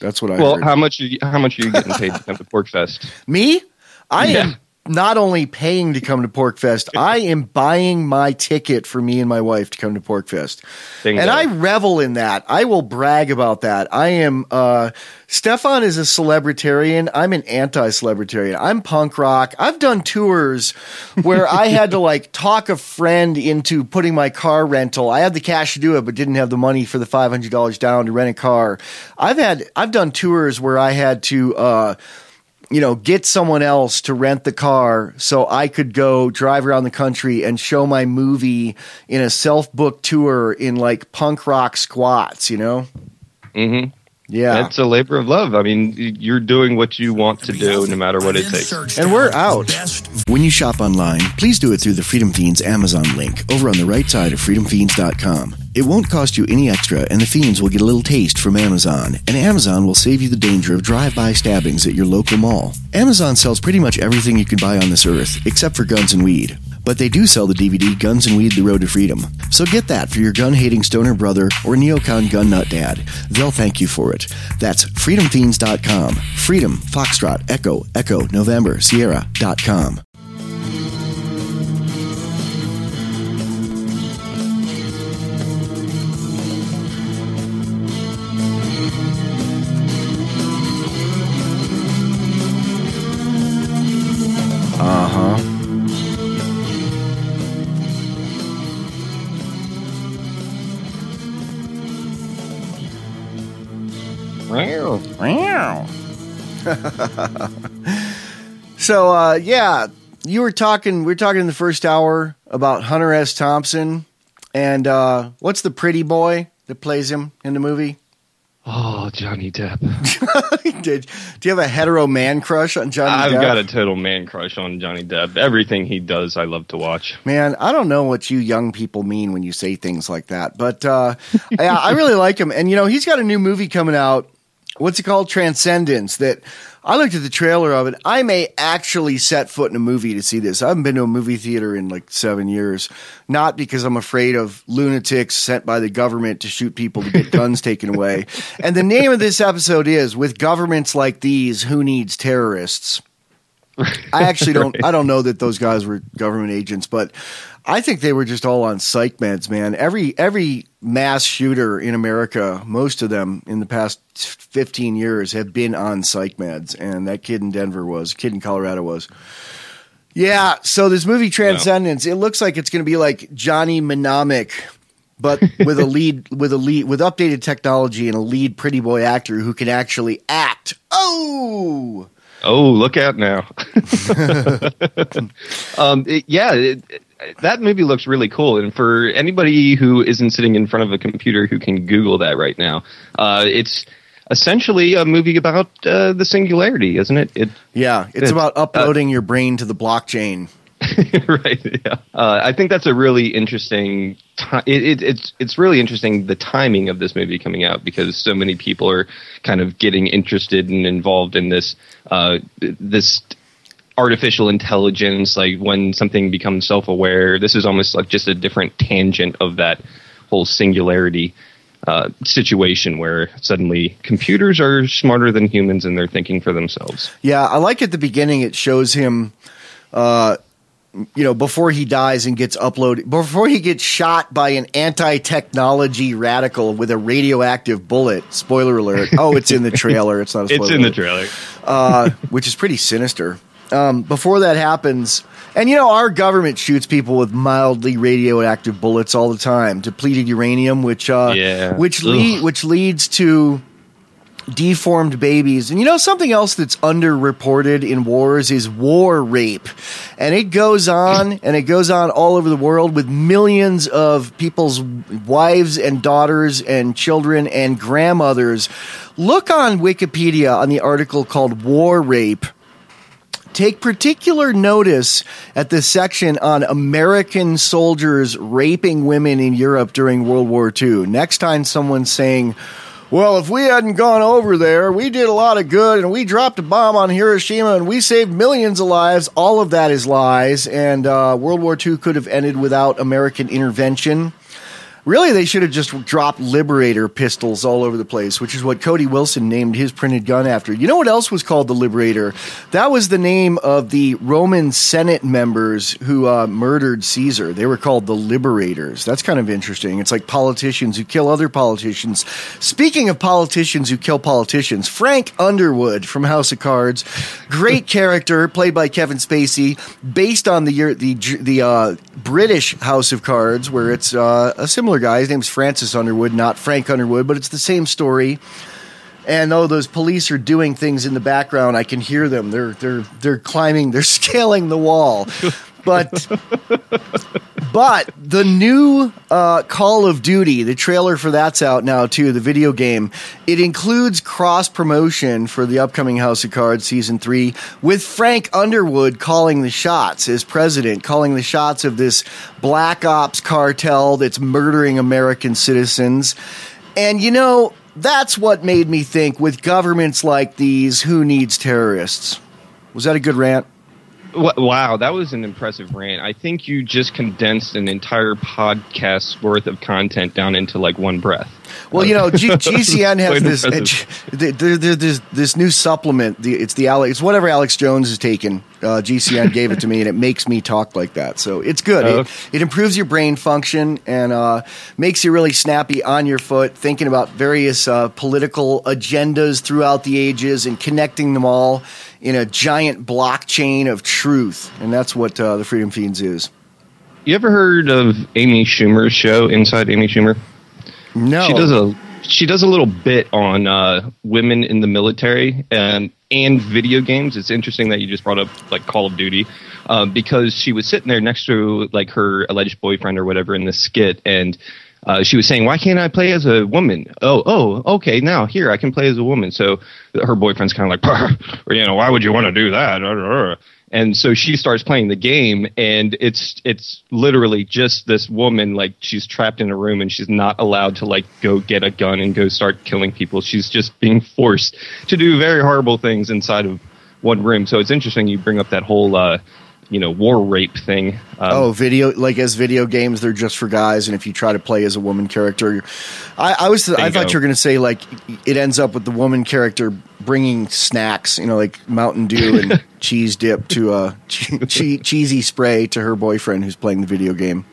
That's what I Well, heard. how much are you getting paid to come to Porkfest? Me? I Yeah. am not only paying to come to Porkfest, I am buying my ticket for me and my wife to come to Porkfest. Bingo. And I revel in that. I will brag about that. I am, Stefan is a celebritarian. I'm an anti-celebritarian. I'm punk rock. I've done tours where I had to like talk a friend into putting my car rental. I had the cash to do it, but didn't have the money for the $500 down to rent a car. I've done tours where I had to, get someone else to rent the car so I could go drive around the country and show my movie in a self-booked tour in like punk rock squats, Mm-hmm. Yeah. It's a labor of love. I mean, you're doing what you want to do no matter what it takes. And we're out. When you shop online, please do it through the Freedom Fiends Amazon link over on the right side of freedomfiends.com. It won't cost you any extra, and the Fiends will get a little taste from Amazon, and Amazon will save you the danger of drive-by stabbings at your local mall. Amazon sells pretty much everything you can buy on this earth, except for guns and weed. But they do sell the DVD Guns and Weed: The Road to Freedom. So get that for your gun-hating stoner brother or neocon gun nut dad. They'll thank you for it. That's freedomfiends.com. Freedom, Foxtrot, Echo, Echo, November, Sierra.com. So, we were talking in the first hour about Hunter S. Thompson, and what's the pretty boy that plays him in the movie? Oh, Johnny Depp. Do you have a hetero man crush on Johnny Depp? I've got a total man crush on Johnny Depp. Everything he does, I love to watch. Man, I don't know what you young people mean when you say things like that, but yeah, I really like him. And, he's got a new movie coming out. What's it called? Transcendence. That I looked at the trailer of it. I may actually set foot in a movie to see this. I haven't been to a movie theater in like 7 years. Not because I'm afraid of lunatics sent by the government to shoot people to get guns taken away. And the name of this episode is With Governments Like These, Who Needs Terrorists? I actually I don't know that those guys were government agents, but I think they were just all on psych meds, man. Every mass shooter in America, most of them in the past 15 years have been on psych meds. And that kid in kid in Colorado was. Yeah. So this movie Transcendence, It looks like it's going to be like Johnny Mnemonic, but with with updated technology and a lead pretty boy actor who can actually act. Oh, look out now. That movie looks really cool. And for anybody who isn't sitting in front of a computer who can Google that right now, it's essentially a movie about the singularity, isn't it? It's about uploading your brain to the blockchain. Right. Yeah. I think that's a really interesting. It's really interesting the timing of this movie coming out because so many people are kind of getting interested and involved in this this artificial intelligence. Like when something becomes self-aware, this is almost like just a different tangent of that whole singularity situation where suddenly computers are smarter than humans and they're thinking for themselves. Yeah, I like at the beginning it shows him. Before he dies and gets uploaded, before he gets shot by an anti-technology radical with a radioactive bullet. Spoiler alert. Oh, it's in the trailer. It's not a spoiler. It's in the trailer. Which is pretty sinister. Before that happens, and our government shoots people with mildly radioactive bullets all the time, depleted uranium, which leads to deformed babies. And something else that's underreported in wars is war rape. And it goes on all over the world with millions of people's wives and daughters and children and grandmothers. Look on Wikipedia on the article called War Rape. Take particular notice at the section on American soldiers raping women in Europe during World War II. Next time someone's saying, well, if we hadn't gone over there, we did a lot of good and we dropped a bomb on Hiroshima and we saved millions of lives. All of that is lies. And World War II could have ended without American intervention. Really, they should have just dropped Liberator pistols all over the place, which is what Cody Wilson named his printed gun after. You know what else was called the Liberator? That was the name of the Roman Senate members who murdered Caesar. They were called the Liberators. That's kind of interesting. It's like politicians who kill other politicians. Speaking of politicians who kill politicians, Frank Underwood from House of Cards, great character, played by Kevin Spacey, based on the British House of Cards, where it's a similar guy. His name's Francis Underwood, not Frank Underwood, but it's the same story. And though those police are doing things in the background, I can hear them. They're climbing, they're scaling the wall. But the new Call of Duty, the trailer for that's out now too, the video game. It includes cross promotion for the upcoming House of Cards Season 3 with Frank Underwood calling the shots as president, calling the shots of this black ops cartel that's murdering American citizens. And you know, that's what made me think, with governments like these, who needs terrorists? Was that a good rant? Wow, that was an impressive rant. I think you just condensed an entire podcast's worth of content down into like one breath. Well, you know, GCN has this new supplement. It's whatever Alex Jones has taken. GCN gave it to me, and it makes me talk like that. So it's good. It improves your brain function and makes you really snappy on your foot, thinking about various political agendas throughout the ages and connecting them all in a giant blockchain of truth. And that's what the Freedom Fiends is. You ever heard of Amy Schumer's show, Inside Amy Schumer? No. She does a little bit on women in the military and video games. It's interesting that you just brought up like Call of Duty because she was sitting there next to like her alleged boyfriend or whatever in the skit, and she was saying, "Why can't I play as a woman?" Oh, okay, now here I can play as a woman. So her boyfriend's kind of like, you know, why would you want to do that? And so she starts playing the game, and it's literally just this woman, like she's trapped in a room and she's not allowed to like go get a gun and go start killing people. She's just being forced to do very horrible things inside of one room. So it's interesting you bring up that whole war rape thing. Video games, they're just for guys, and if you try to play as a woman character, I thought you were going to say like it ends up with the woman character bringing snacks, you know, like Mountain Dew and cheese dip to cheesy spray to her boyfriend who's playing the video game.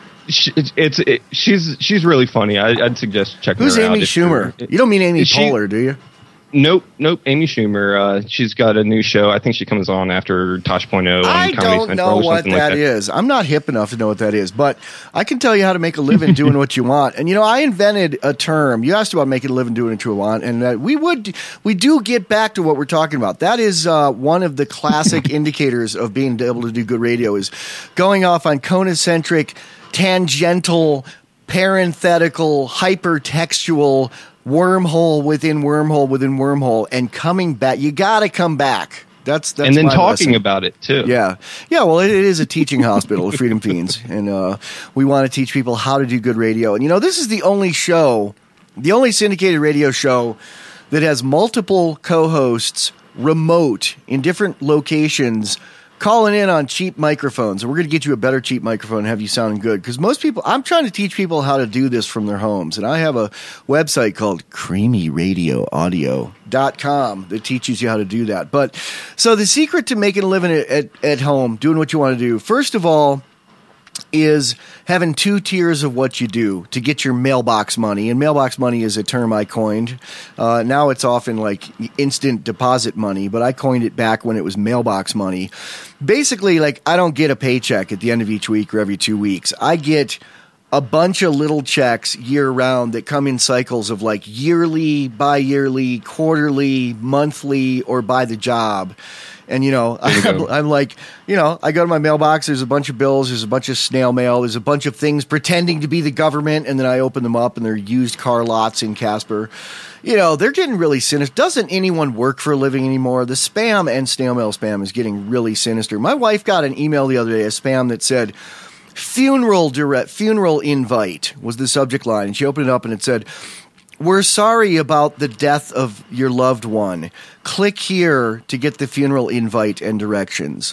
She's really funny. I'd suggest checking her out. Who's Amy Schumer? You don't mean Amy Poehler, do you? Nope. Amy Schumer. She's got a new show. I think she comes on after Tosh Point oh on Comedy Central. I don't know what that is. I'm not hip enough to know what that is, but I can tell you how to make a living doing what you want. And, you know, I invented a term. You asked about making a living doing what you want, and we do get back to what we're talking about. That is one of the classic indicators of being able to do good radio is going off on conocentric, tangential, parenthetical, hypertextual, wormhole within wormhole within wormhole, and coming back. You got to come back. That's and then talking lesson. About it too. Yeah. Well, it is a teaching hospital, the Freedom Fiends, and we want to teach people how to do good radio. And you know, this is the only syndicated radio show that has multiple co-hosts remote in different locations, calling in on cheap microphones. And we're going to get you a better cheap microphone and have you sounding good. Because most people, I'm trying to teach people how to do this from their homes. And I have a website called creamyradioaudio.com that teaches you how to do that. But so the secret to making a living at home, doing what you want to do, first of all, is having two tiers of what you do to get your mailbox money. And mailbox money is a term I coined. Now it's often like instant deposit money, but I coined it back when it was mailbox money. Basically, like I don't get a paycheck at the end of each week or every 2 weeks. I get a bunch of little checks year round that come in cycles of like yearly, bi-yearly, quarterly, monthly, or by the job. And, you know, I'm like, you know, I go to my mailbox, there's a bunch of bills, there's a bunch of snail mail, there's a bunch of things pretending to be the government, and then I open them up and they're used car lots in Casper. You know, they're getting really sinister. Doesn't anyone work for a living anymore? The spam and snail mail spam is getting really sinister. My wife got an email the other day, a spam that said, funeral invite was the subject line. And she opened it up and it said, "We're sorry about the death of your loved one. Click here to get the funeral invite and directions."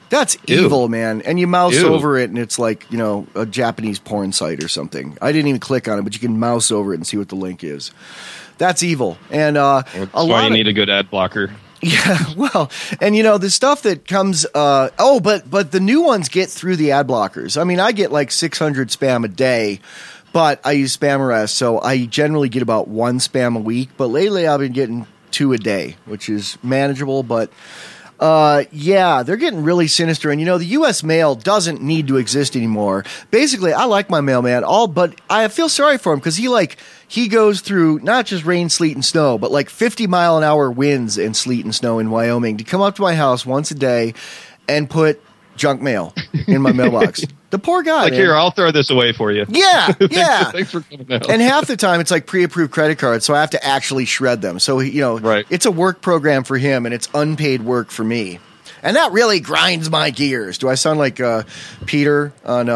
That's Ew. evil, man. And you mouse Ew. over it, and it's like, a Japanese porn site or something. I didn't even click on it, but you can mouse over it and see what the link is. That's evil. And That's why you need a good ad blocker. Yeah, well, and the stuff that comes, but the new ones get through the ad blockers. I mean, I get like 600 spam a day, but I use Spamarest, so I generally get about 1 spam a week. But lately I've been getting 2 a day, which is manageable, but yeah, they're getting really sinister. And the U.S. mail doesn't need to exist anymore. Basically, I like my mailman, but I feel sorry for him because he goes through not just rain, sleet, and snow, but like 50-mile-an-hour winds and sleet and snow in Wyoming to come up to my house once a day and put junk mail in my mailbox. The poor guy. Like, man. here, I'll throw this away for you. Yeah, yeah. Thanks for coming out. And half the time it's like pre-approved credit cards, so I have to actually shred them. So, Right. It's a work program for him, and it's unpaid work for me. And that really grinds my gears. Do I sound like Peter on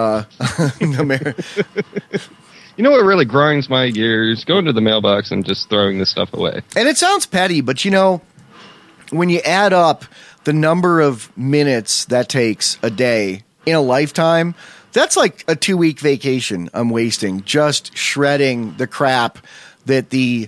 You know what really grinds my gears? Going to the mailbox and just throwing this stuff away. And it sounds petty, but when you add up the number of minutes that takes a day in a lifetime, that's like a 2-week vacation I'm wasting just shredding the crap that the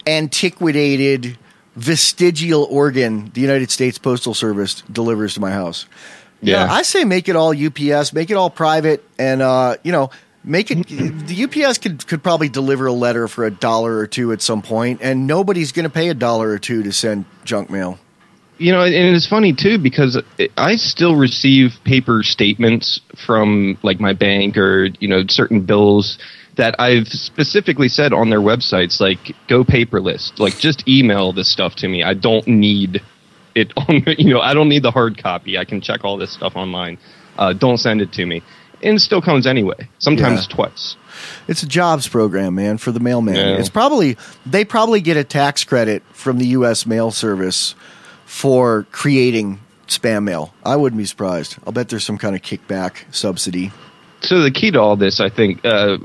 antiquated vestigial organ, the United States Postal Service, delivers to my house. Yeah. I say make it all UPS, make it all private, and make it. The UPS could probably deliver a letter for $1 or $2 at some point, and nobody's going to pay $1 or $2 to send junk mail. And it's funny too because I still receive paper statements from like my bank or certain bills that I've specifically said on their websites, like go paperless, like just email this stuff to me. I don't need it on. I don't need the hard copy. I can check all this stuff online. Don't send it to me. And it still comes anyway, sometimes twice. It's a jobs program, man, for the mailman. Yeah. They probably get a tax credit from the U.S. Mail Service for creating spam mail. I wouldn't be surprised. I'll bet there's some kind of kickback subsidy. So the key to all this, I think,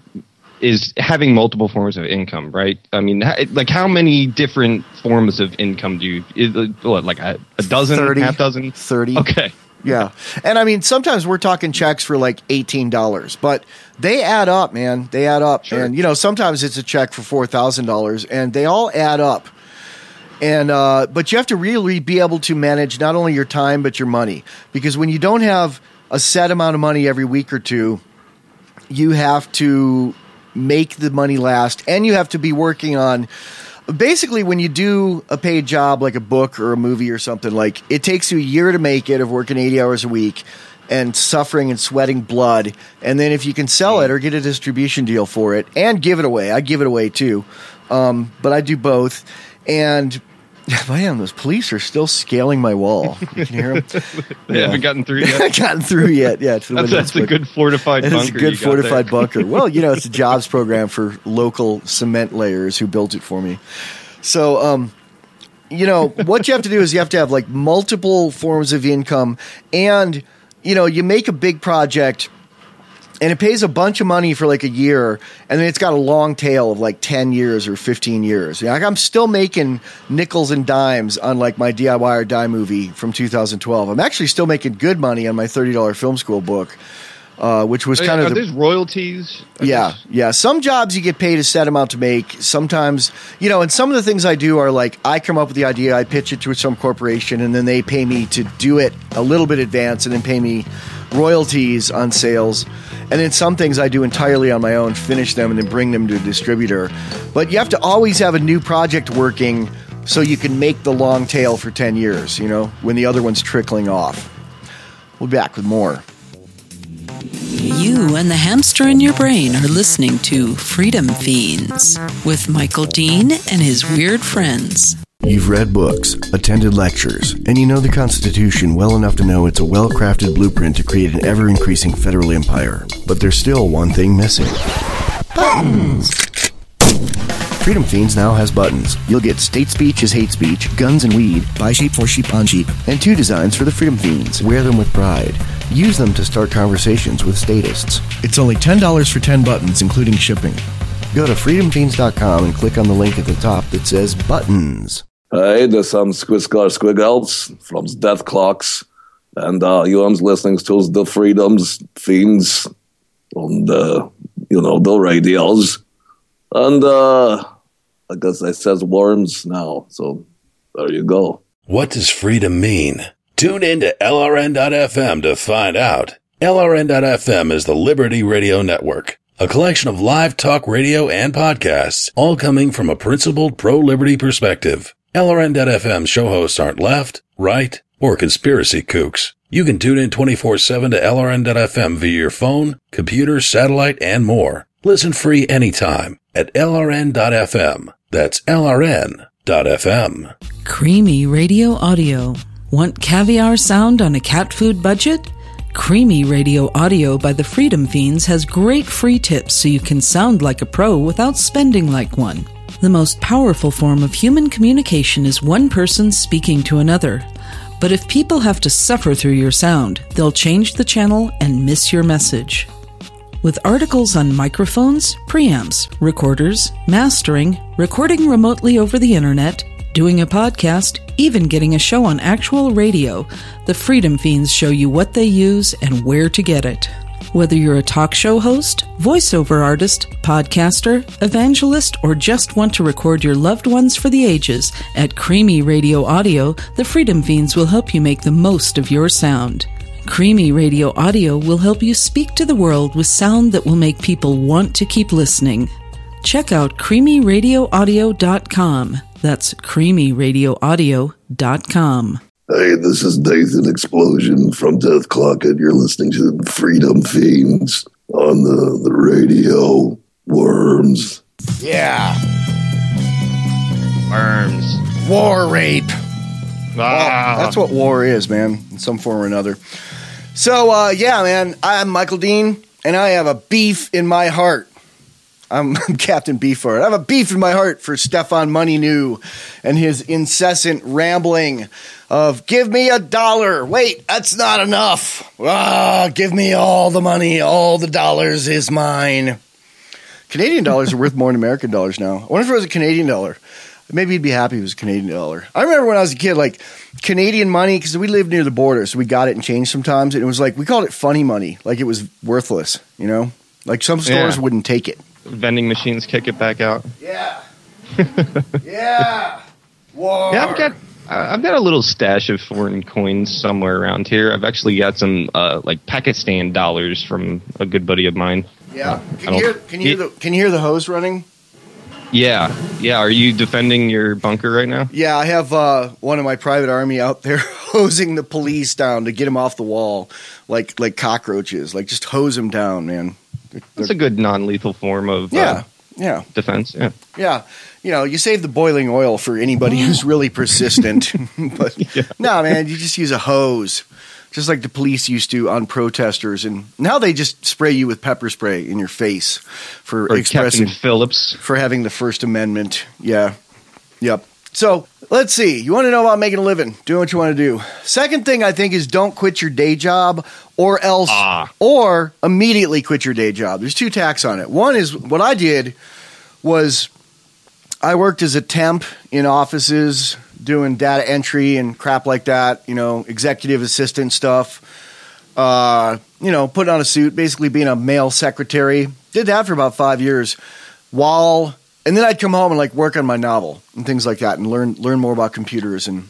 is having multiple forms of income, right? I mean, like how many different forms of income do you, like a dozen, 30, half dozen? 30. Okay. Yeah. And I mean, sometimes we're talking checks for like $18, but they add up, man. They add up. Sure. And, sometimes it's a check for $4,000 and they all add up. And, but you have to really be able to manage not only your time, but your money, because when you don't have a set amount of money every week or two, you have to make the money last, and you have to be working on. Basically, when you do a paid job like a book or a movie or something, like it takes you a year to make it of working 80 hours a week and suffering and sweating blood. And then if you can sell it or get a distribution deal for it and give it away, I give it away too. But I do both. And man, those police are still scaling my wall. You can hear them. They haven't gotten through yet. Haven't gotten through yet. Yeah, that's a good fortified bunker. It's a good fortified bunker. Well, it's a jobs program for local cement layers who built it for me. So, what you have to do is you have to have like multiple forms of income, and you make a big project. And it pays a bunch of money for like a year, and then it's got a long tail of like 10 years or 15 years. Like I'm still making nickels and dimes on like my DIY or Die movie from 2012. I'm actually still making good money on my $30 film school book, which was kind of there's royalties. Yeah. Some jobs you get paid a set amount to make. Sometimes, and some of the things I do are like I come up with the idea, I pitch it to some corporation, and then they pay me to do it a little bit advance, and then pay me royalties on sales. And then some things I do entirely on my own, finish them, and then bring them to a distributor. But you have to always have a new project working so you can make the long tail for 10 years, when the other one's trickling off. We'll be back with more. You and the hamster in your brain are listening to Freedom Fiends with Michael Dean and his weird friends. You've read books, attended lectures, and you know the Constitution well enough to know it's a well-crafted blueprint to create an ever-increasing federal empire. But there's still one thing missing. Buttons! Freedom Fiends now has buttons. You'll get state speech is hate speech, guns and weed, buy sheep for sheep on sheep, and 2 designs for the Freedom Fiends. Wear them with pride. Use them to start conversations with statists. It's only $10 for 10 buttons, including shipping. Go to freedomfiends.com and click on the link at the top that says Buttons. Hey, there's some Squiscar Squiggles from Death Clocks. And you're listening to the Freedom's Fiends on the radios. And I guess I says worms now, so there you go. What does freedom mean? Tune in to LRN.FM to find out. LRN.FM is the Liberty Radio Network, a collection of live talk radio and podcasts, all coming from a principled pro-liberty perspective. LRN.FM show hosts aren't left, right, or conspiracy kooks. You can tune in 24/7 to LRN.FM via your phone, computer, satellite, and more. Listen free anytime at LRN.FM. That's LRN.FM. Creamy Radio Audio. Want caviar sound on a cat food budget? Creamy Radio Audio by the Freedom Fiends has great free tips so you can sound like a pro without spending like one. The most powerful form of human communication is one person speaking to another. But if people have to suffer through your sound, they'll change the channel and miss your message. With articles on microphones, preamps, recorders, mastering, recording remotely over the internet, doing a podcast, even getting a show on actual radio, the Freedom Fiends show you what they use and where to get it. Whether you're a talk show host, voiceover artist, podcaster, evangelist, or just want to record your loved ones for the ages, at Creamy Radio Audio, the Freedom Fiends will help you make the most of your sound. Creamy Radio Audio will help you speak to the world with sound that will make people want to keep listening. Check out creamyradioaudio.com. That's creamyradioaudio.com. Hey, this is Nathan Explosion from Death Clock, and you're listening to the Freedom Fiends on the radio. Worms. Yeah. Worms. War rape. Ah. Well, that's what war is, man, in some form or another. So, yeah, man, I'm Michael Dean, and I have a beef in my heart. I'm Captain Beefheart. I have a beef in my heart for Stefan Moneynew and his incessant rambling of, give me $1. Wait, that's not enough. Give me all the money. All the dollars is mine. Canadian dollars are worth more than American dollars now. I wonder if it was a Canadian dollar. Maybe he'd be happy if it was a Canadian dollar. I remember when I was a kid, like, Canadian money, because we lived near the border, so we got it and changed sometimes. And it was like, we called it funny money. Like, it was worthless, you know? Like, some stores wouldn't take it. Vending machines kick it back out. Yeah. Yeah. War. Yeah, I've got a little stash of foreign coins somewhere around here. I've actually got some like Pakistan dollars from a good buddy of mine. Yeah. Can you hear the hose running? Yeah. Are you defending your bunker right now? Yeah, I have one of my private army out there hosing the police down to get them off the wall, like cockroaches. Like, just hose them down, man. That's a good non-lethal form of defense. Yeah. You know, you save the boiling oil for anybody who's really persistent. But no, man, you just use a hose, just like the police used to on protesters. And now they just spray you with pepper spray in your face for expressing Captain Phillips for having the First Amendment. Yeah. Yep. So let's see. You want to know about making a living, doing what you want to do. Second thing I think is don't quit your day job or else or immediately quit your day job. There's two tacks on it. One is what I did was I worked as a temp in offices doing data entry and crap like that, you know, executive assistant stuff, you know, putting on a suit, basically being a male secretary. Did that for about 5 years and then I'd come home and like work on my novel and things like that and learn more about computers and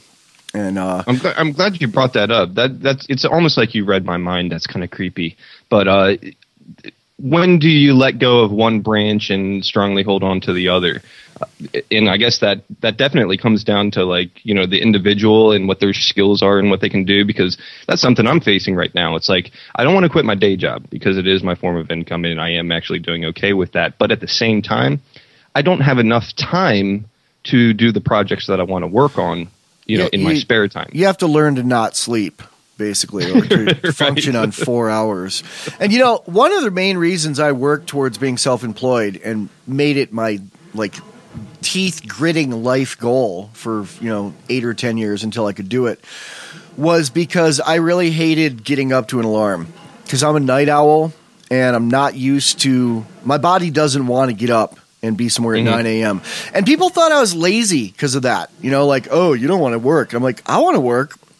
I'm glad you brought that up. That's it's almost like you read my mind. That's kind of creepy. But when do you let go of one branch and strongly hold on to the other? And I guess that definitely comes down to, like, you know, the individual and what their skills are and what they can do, because that's something I'm facing right now. It's like, I don't want to quit my day job because it is my form of income and I am actually doing okay with that. But at the same time, I don't have enough time to do the projects that I want to work on, you know, in my spare time. You have to learn to not sleep, basically, or to function on 4 hours. And, you know, one of the main reasons I worked towards being self-employed and made it my, like, teeth-gritting life goal for, 8 or 10 years until I could do it was because I really hated getting up to an alarm. Because I'm a night owl, and I'm not used to – my body doesn't want to get up and be somewhere at 9 a.m. And people thought I was lazy because of that. Like, oh, you don't want to work. I'm like, I want to work.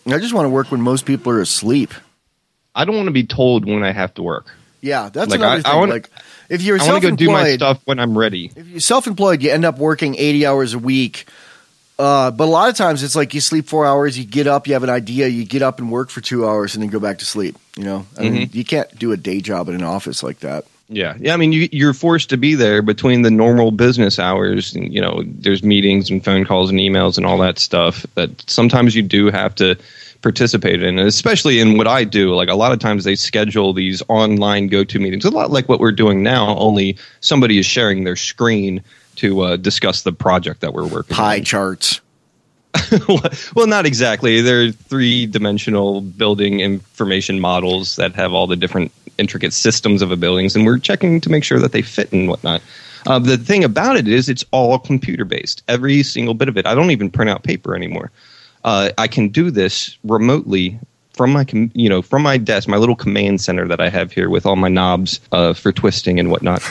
I just want to work when most people are asleep. I don't want to be told when I have to work. Yeah, that's Like, another thing. If you're I want to go do my self-employed, stuff when I'm ready. if you're self-employed, you end up working 80 hours a week. But a lot of times it's like you sleep 4 hours, you get up, you have an idea, you get up and work for 2 hours and then go back to sleep. You know, I mean, you can't do a day job in an office like that. Yeah. I mean, you're forced to be there between the normal business hours. And, you know, there's meetings and phone calls and emails and all that stuff that sometimes you do have to participate in, and especially in what I do. Like a lot of times they schedule these online go-to meetings, a lot like what we're doing now, only somebody is sharing their screen to discuss the project that we're working on. Pie charts. Well, not exactly. They're 3-dimensional building information models that have all the different intricate systems of a buildings, and we're checking to make sure that they fit and whatnot. The thing about it is it's all computer-based. Every single bit of it. I don't even print out paper anymore. I can do this remotely from my desk, my little command center that I have here with all my knobs for twisting and whatnot.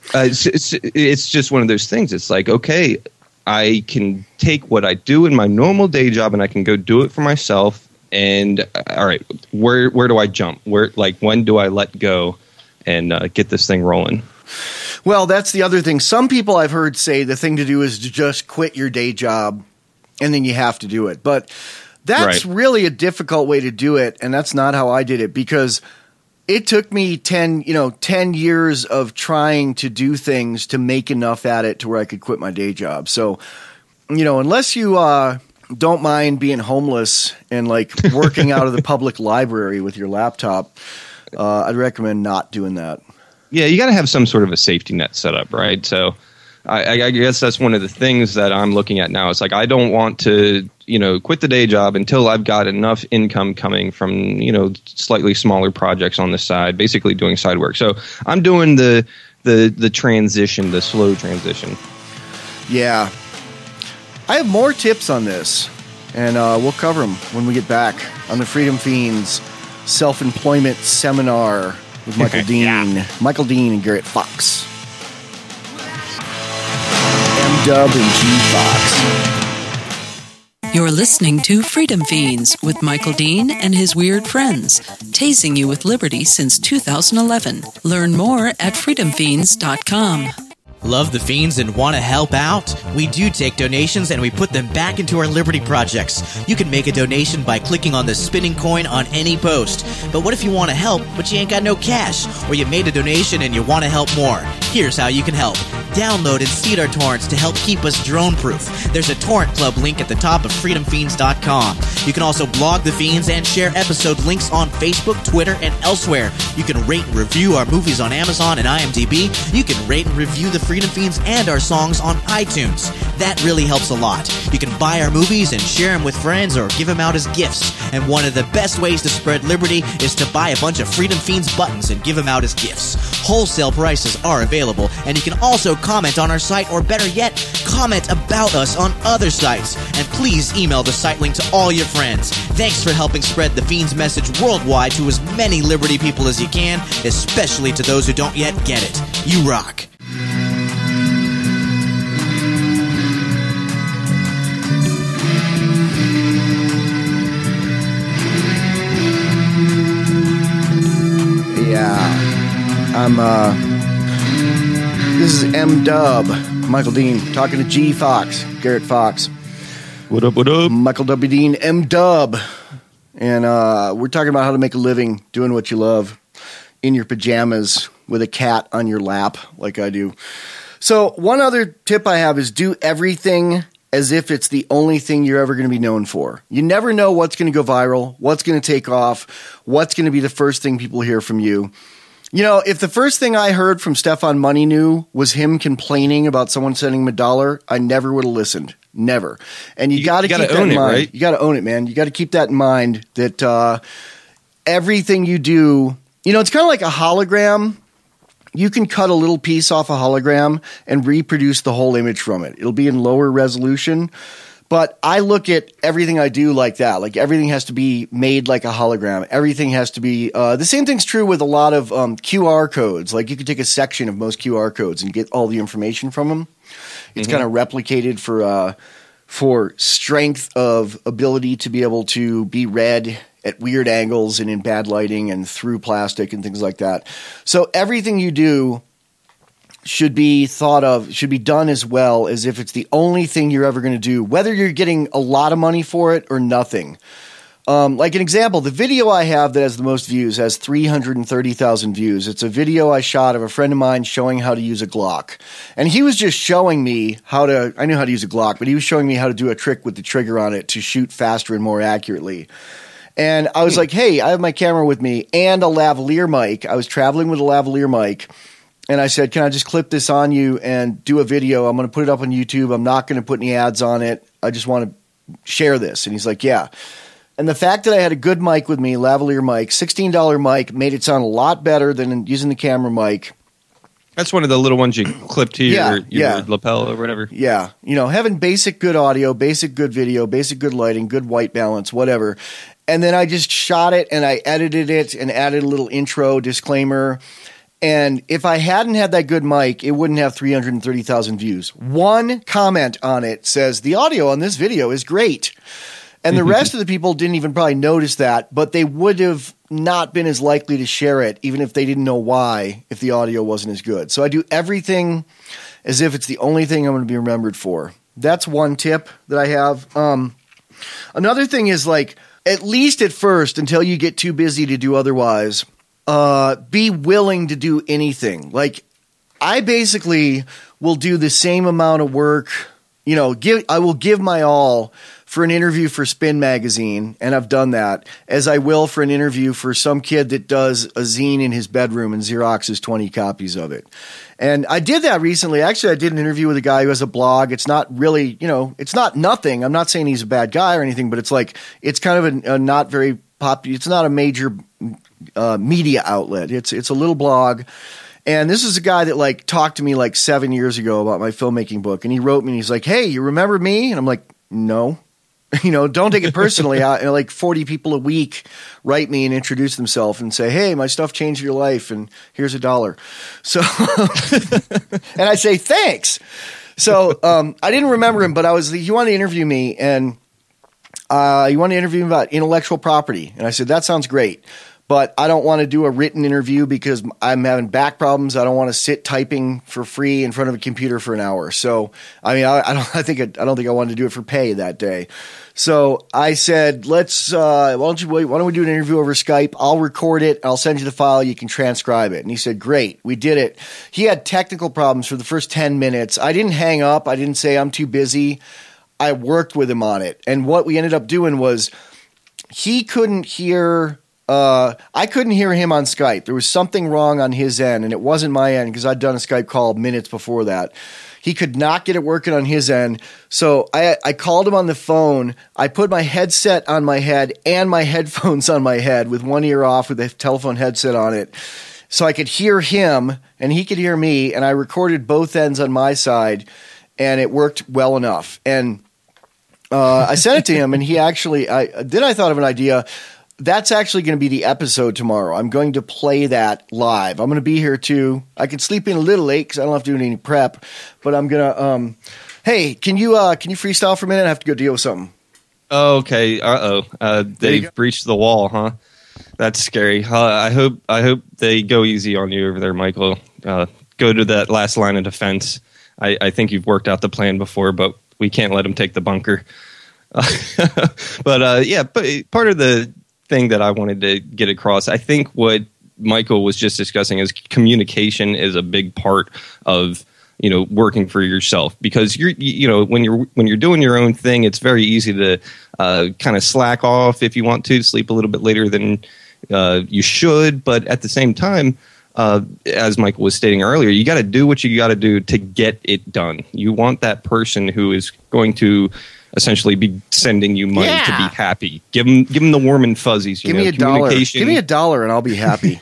It's just one of those things. It's like, okay, I can take what I do in my normal day job and I can go do it for myself. And all right, where do I jump? When do I let go and get this thing rolling? Well, that's the other thing. Some people I've heard say the thing to do is to just quit your day job and then you have to do it. But that's really a difficult way to do it, and that's not how I did it, because it took me 10 years of trying to do things to make enough at it to where I could quit my day job. So, unless you don't mind being homeless and like working out of the public library with your laptop, I'd recommend not doing that. Yeah, you got to have some sort of a safety net set up, right? So I guess that's one of the things that I'm looking at now. It's like I don't want to, quit the day job until I've got enough income coming from, slightly smaller projects on the side, basically doing side work. So I'm doing the transition, the slow transition. Yeah. I have more tips on this, and we'll cover them when we get back on the Freedom Fiends Self-Employment Seminar with Michael Dean. Michael Dean and Garrett Fox. M-Dub and G-Fox. You're listening to Freedom Fiends with Michael Dean and his weird friends, tasing you with liberty since 2011. Learn more at freedomfiends.com. Love the Fiends and want to help out? We do take donations and we put them back into our Liberty projects. You can make a donation by clicking on the spinning coin on any post. But what if you want to help, but you ain't got no cash? Or you made a donation and you want to help more? Here's how you can help. Download and seed our torrents to help keep us drone-proof. There's a torrent club link at the top of freedomfiends.com. You can also blog the Fiends and share episode links on Facebook, Twitter, and elsewhere. You can rate and review our movies on Amazon and IMDb. You can rate and review the Freedom Fiends and our songs on iTunes. That really helps a lot. You can buy our movies and share them with friends or give them out as gifts. And one of the best ways to spread liberty is to buy a bunch of Freedom Fiends buttons and give them out as gifts. Wholesale prices are available, and you can also comment on our site, or better yet, comment about us on other sites. And please email the site link to all your friends. Thanks for helping spread the Fiends message worldwide to as many liberty people as you can, especially to those who don't yet get it. You rock. This is M-Dub, Michael Dean, talking to G-Fox, Garrett Fox. What up, what up? Michael W. Dean, M-Dub. And we're talking about how to make a living doing what you love in your pajamas with a cat on your lap like I do. So one other tip I have is do everything as if it's the only thing you're ever going to be known for. You never know what's going to go viral, what's going to take off, what's going to be the first thing people hear from you. If the first thing I heard from Stefan Moneynew was him complaining about someone sending him $1, I never would have listened. Never. And you got to keep that in mind. Right? You got to own it, man. You got to keep that in mind that everything you do, it's kind of like a hologram. You can cut a little piece off a hologram and reproduce the whole image from it. It'll be in lower resolution. But I look at everything I do like that. Like everything has to be made like a hologram. Everything has to be the same thing's true with a lot of QR codes. Like you could take a section of most QR codes and get all the information from them. It's kind of replicated for strength of ability to be able to be read at weird angles and in bad lighting and through plastic and things like that. So everything you do should be done as well as if it's the only thing you're ever going to do, whether you're getting a lot of money for it or nothing. Like an example, the video I have that has the most views has 330,000 views. It's a video I shot of a friend of mine showing how to use a Glock. And he was just showing me I knew how to use a Glock, but he was showing me how to do a trick with the trigger on it to shoot faster and more accurately. And I was like, hey, I have my camera with me and a lavalier mic. I was traveling with a lavalier mic. And I said, can I just clip this on you and do a video? I'm going to put it up on YouTube. I'm not going to put any ads on it. I just want to share this. And he's like, yeah. And the fact that I had a good mic with me, lavalier mic, $16 mic, made it sound a lot better than using the camera mic. That's one of the little ones you clip to your lapel or whatever. Yeah. Having basic good audio, basic good video, basic good lighting, good white balance, whatever. And then I just shot it and I edited it and added a little intro disclaimer. And if I hadn't had that good mic, it wouldn't have 330,000 views. One comment on it says, the audio on this video is great. And the rest of the people didn't even probably notice that, but they would have not been as likely to share it, even if they didn't know why, if the audio wasn't as good. So I do everything as if it's the only thing I'm going to be remembered for. That's one tip that I have. Another thing is, like, at least at first, until you get too busy to do otherwise, be willing to do anything. Like, I basically will do the same amount of work, I will give my all for an interview for Spin Magazine, and I've done that, as I will for an interview for some kid that does a zine in his bedroom and Xeroxes 20 copies of it. And I did that recently. Actually, I did an interview with a guy who has a blog. It's not really, it's not nothing. I'm not saying he's a bad guy or anything, but it's like, it's kind of a not very popular, it's not a major media outlet. It's a little blog. And this is a guy that talked to me 7 years ago about my filmmaking book. And he wrote me and he's like, hey, you remember me? And I'm like, no. Don't take it personally. 40 people a week write me and introduce themselves and say, hey, my stuff changed your life and here's $1. So, and I say, thanks. So, I didn't remember him, but he wanted to interview me and, he wanted to interview me about intellectual property. And I said, that sounds great, but I don't want to do a written interview because I'm having back problems. I don't want to sit typing for free in front of a computer for an hour. So, I mean, I don't think I wanted to do it for pay that day. So I said, why don't we do an interview over Skype? I'll record it. I'll send you the file. You can transcribe it. And he said, great. We did it. He had technical problems for the first 10 minutes. I didn't hang up. I didn't say I'm too busy. I worked with him on it. And what we ended up doing was he couldn't hear, I couldn't hear him on Skype. There was something wrong on his end, and it wasn't my end because I'd done a Skype call minutes before that. He could not get it working on his end. So I called him on the phone. I put my headset on my head and my headphones on my head with one ear off with a telephone headset on it. So I could hear him and he could hear me. And I recorded both ends on my side and it worked well enough. And I sent it to him and he actually, I thought of an idea. That's actually going to be the episode tomorrow. I'm going to play that live. I'm going to be here too. I can sleep in a little late because I don't have to do any prep. But I'm going to. Hey, can you freestyle for a minute? I have to go deal with something. Oh, okay. They've breached the wall, huh? That's scary. I hope they go easy on you over there, Michael. Go to that last line of defense. I think you've worked out the plan before, but we can't let them take the bunker. But part of the thing that I wanted to get across, I think what Michael was just discussing is communication is a big part of working for yourself, because when you're doing your own thing, it's very easy to kind of slack off if you want to sleep a little bit later than you should. But at the same time, as Michael was stating earlier, you got to do what you got to do to get it done. You want that person who is going to essentially be sending you money to be happy. Give them the warm and fuzzies. Give me $1. Give me $1 and I'll be happy.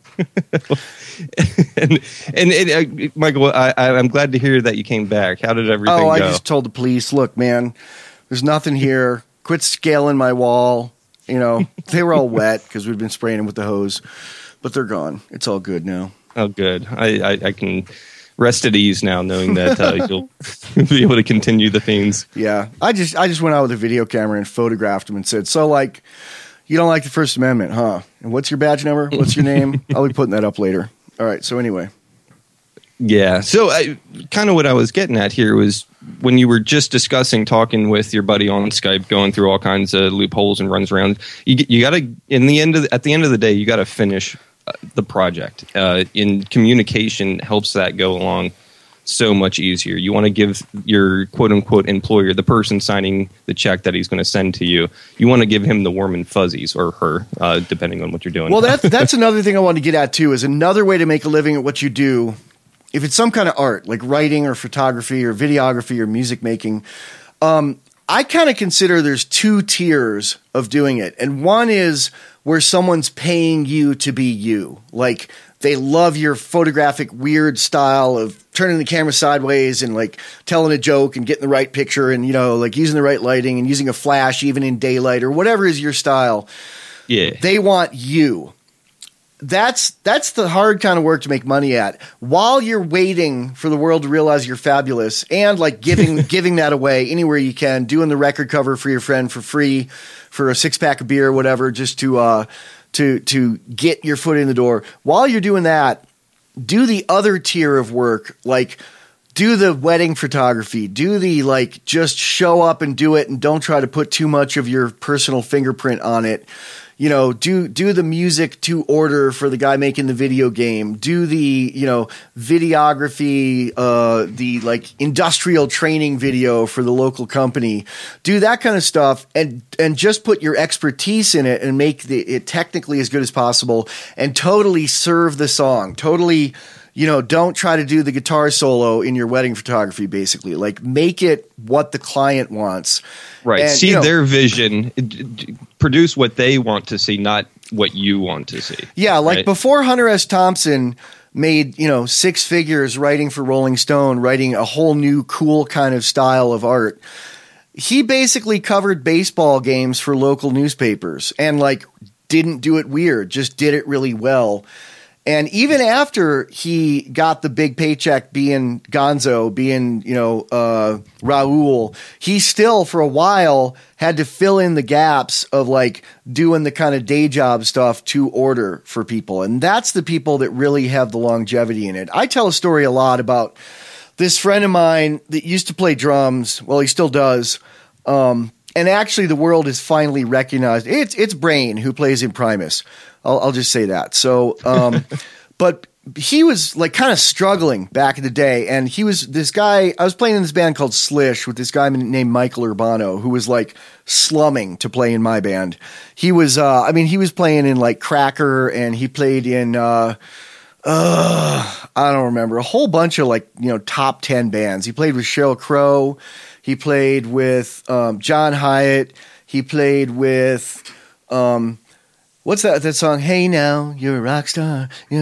and Michael, I'm glad to hear that you came back. How did everything go? I just told the police, look, man, there's nothing here. Quit scaling my wall. They were all wet because we'd been spraying them with the hose, but they're gone. It's all good now. Oh, good. I can rest at ease now, knowing that you'll be able to continue the Fiends. Yeah, I just went out with a video camera and photographed him and said, "So, like, you don't like the First Amendment, huh? And what's your badge number? What's your name?" I'll be putting that up later. All right. So anyway, yeah. So kind of what I was getting at here was when you were just talking with your buddy on Skype, going through all kinds of loopholes and runs around. You got to, at the end of the day, you got to finish the project. In communication helps that go along so much easier. You want to give your quote unquote employer, the person signing the check that he's going to send to you, you want to give him the warm and fuzzies, or her, depending on what you're doing. Well, that's another thing I wanted to get at too, is another way to make a living at what you do. If it's some kind of art, like writing or photography or videography or music making, I kind of consider there's two tiers of doing it. And one is where someone's paying you to be you. Like, they love your photographic weird style of turning the camera sideways and like telling a joke and getting the right picture and, you know, like using the right lighting and using a flash even in daylight or whatever is your style. Yeah. They want you. That's the hard kind of work to make money at, while you're waiting for the world to realize you're fabulous, and like giving that away anywhere you can, doing the record cover for your friend for free for a 6-pack of beer or whatever, just to get your foot in the door. While you're doing that, do the other tier of work, like do the wedding photography, do the like just show up and do it and don't try to put too much of your personal fingerprint on it. You know, do the music to order for the guy making the video game. Do the, you know, videography, the like industrial training video for the local company. Do that kind of stuff and just put your expertise in it and make it technically as good as possible and totally serve the song. Totally, you know, don't try to do the guitar solo in your wedding photography, basically. Like, make it what the client wants. Right. And, see, you know, their vision, produce what they want to see, not what you want to see. Yeah, like right? Before Hunter S. Thompson made, you know, 6 figures writing for Rolling Stone, writing a whole new cool kind of style of art, he basically covered baseball games for local newspapers and like didn't do it weird, just did it really well. And even after he got the big paycheck being Gonzo, being, you know, Raul, he still for a while had to fill in the gaps of like doing the kind of day job stuff to order for people. And that's the people that really have the longevity in it. I tell a story a lot about this friend of mine that used to play drums. Well, he still does. And actually the world has finally recognized it's Brain who plays in Primus. I'll just say that. So, but he was like kind of struggling back in the day. And he was this guy, I was playing in this band called Slish with this guy named Michael Urbano, who was like slumming to play in my band. He was, he was playing in like Cracker, and he played in, I don't remember, a whole bunch of like, you know, top 10 bands. He played with Sheryl Crow. He played with, John Hyatt. He played with, what's that song? Hey now, you're a rock star. Oh,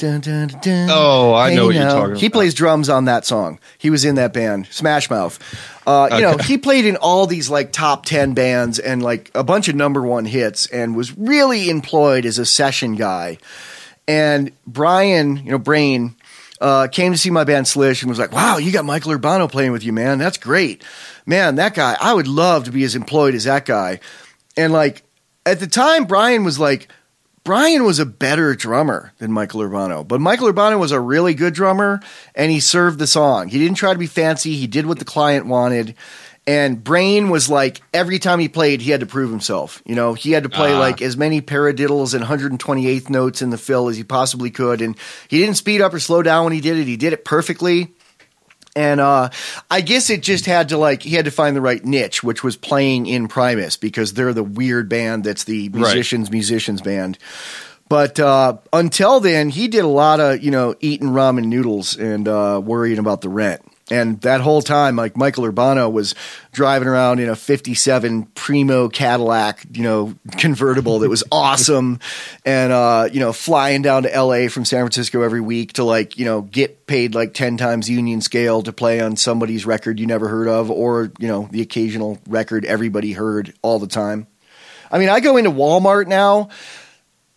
I know what you're talking about. He plays drums on that song. He was in that band, Smash Mouth. You know, he played in all these like top 10 bands and like a bunch of #1 hits, and was really employed as a session guy. And Brian, you know, Brain, came to see my band Slish and was like, "Wow, you got Michael Urbano playing with you, man. That's great. Man, that guy, I would love to be as employed as that guy." And like, at the time, Brian was a better drummer than Michael Urbano, but Michael Urbano was a really good drummer, and he served the song. He didn't try to be fancy. He did what the client wanted. And Brain was like, every time he played, he had to prove himself. You know, he had to play like as many paradiddles and 128th notes in the fill as he possibly could. And he didn't speed up or slow down when he did it. He did it perfectly. And I guess it just had to he had to find the right niche, which was playing in Primus, because they're the weird band that's the musicians band. But until then, he did a lot of, you know, eating ramen noodles and worrying about the rent. And that whole time, like, Michael Urbano was driving around in a 57 Primo Cadillac, you know, convertible that was awesome. And, you know, flying down to LA from San Francisco every week to, like, you know, get paid like 10 times union scale to play on somebody's record you never heard of, or, you know, the occasional record everybody heard all the time. I mean, I go into Walmart now.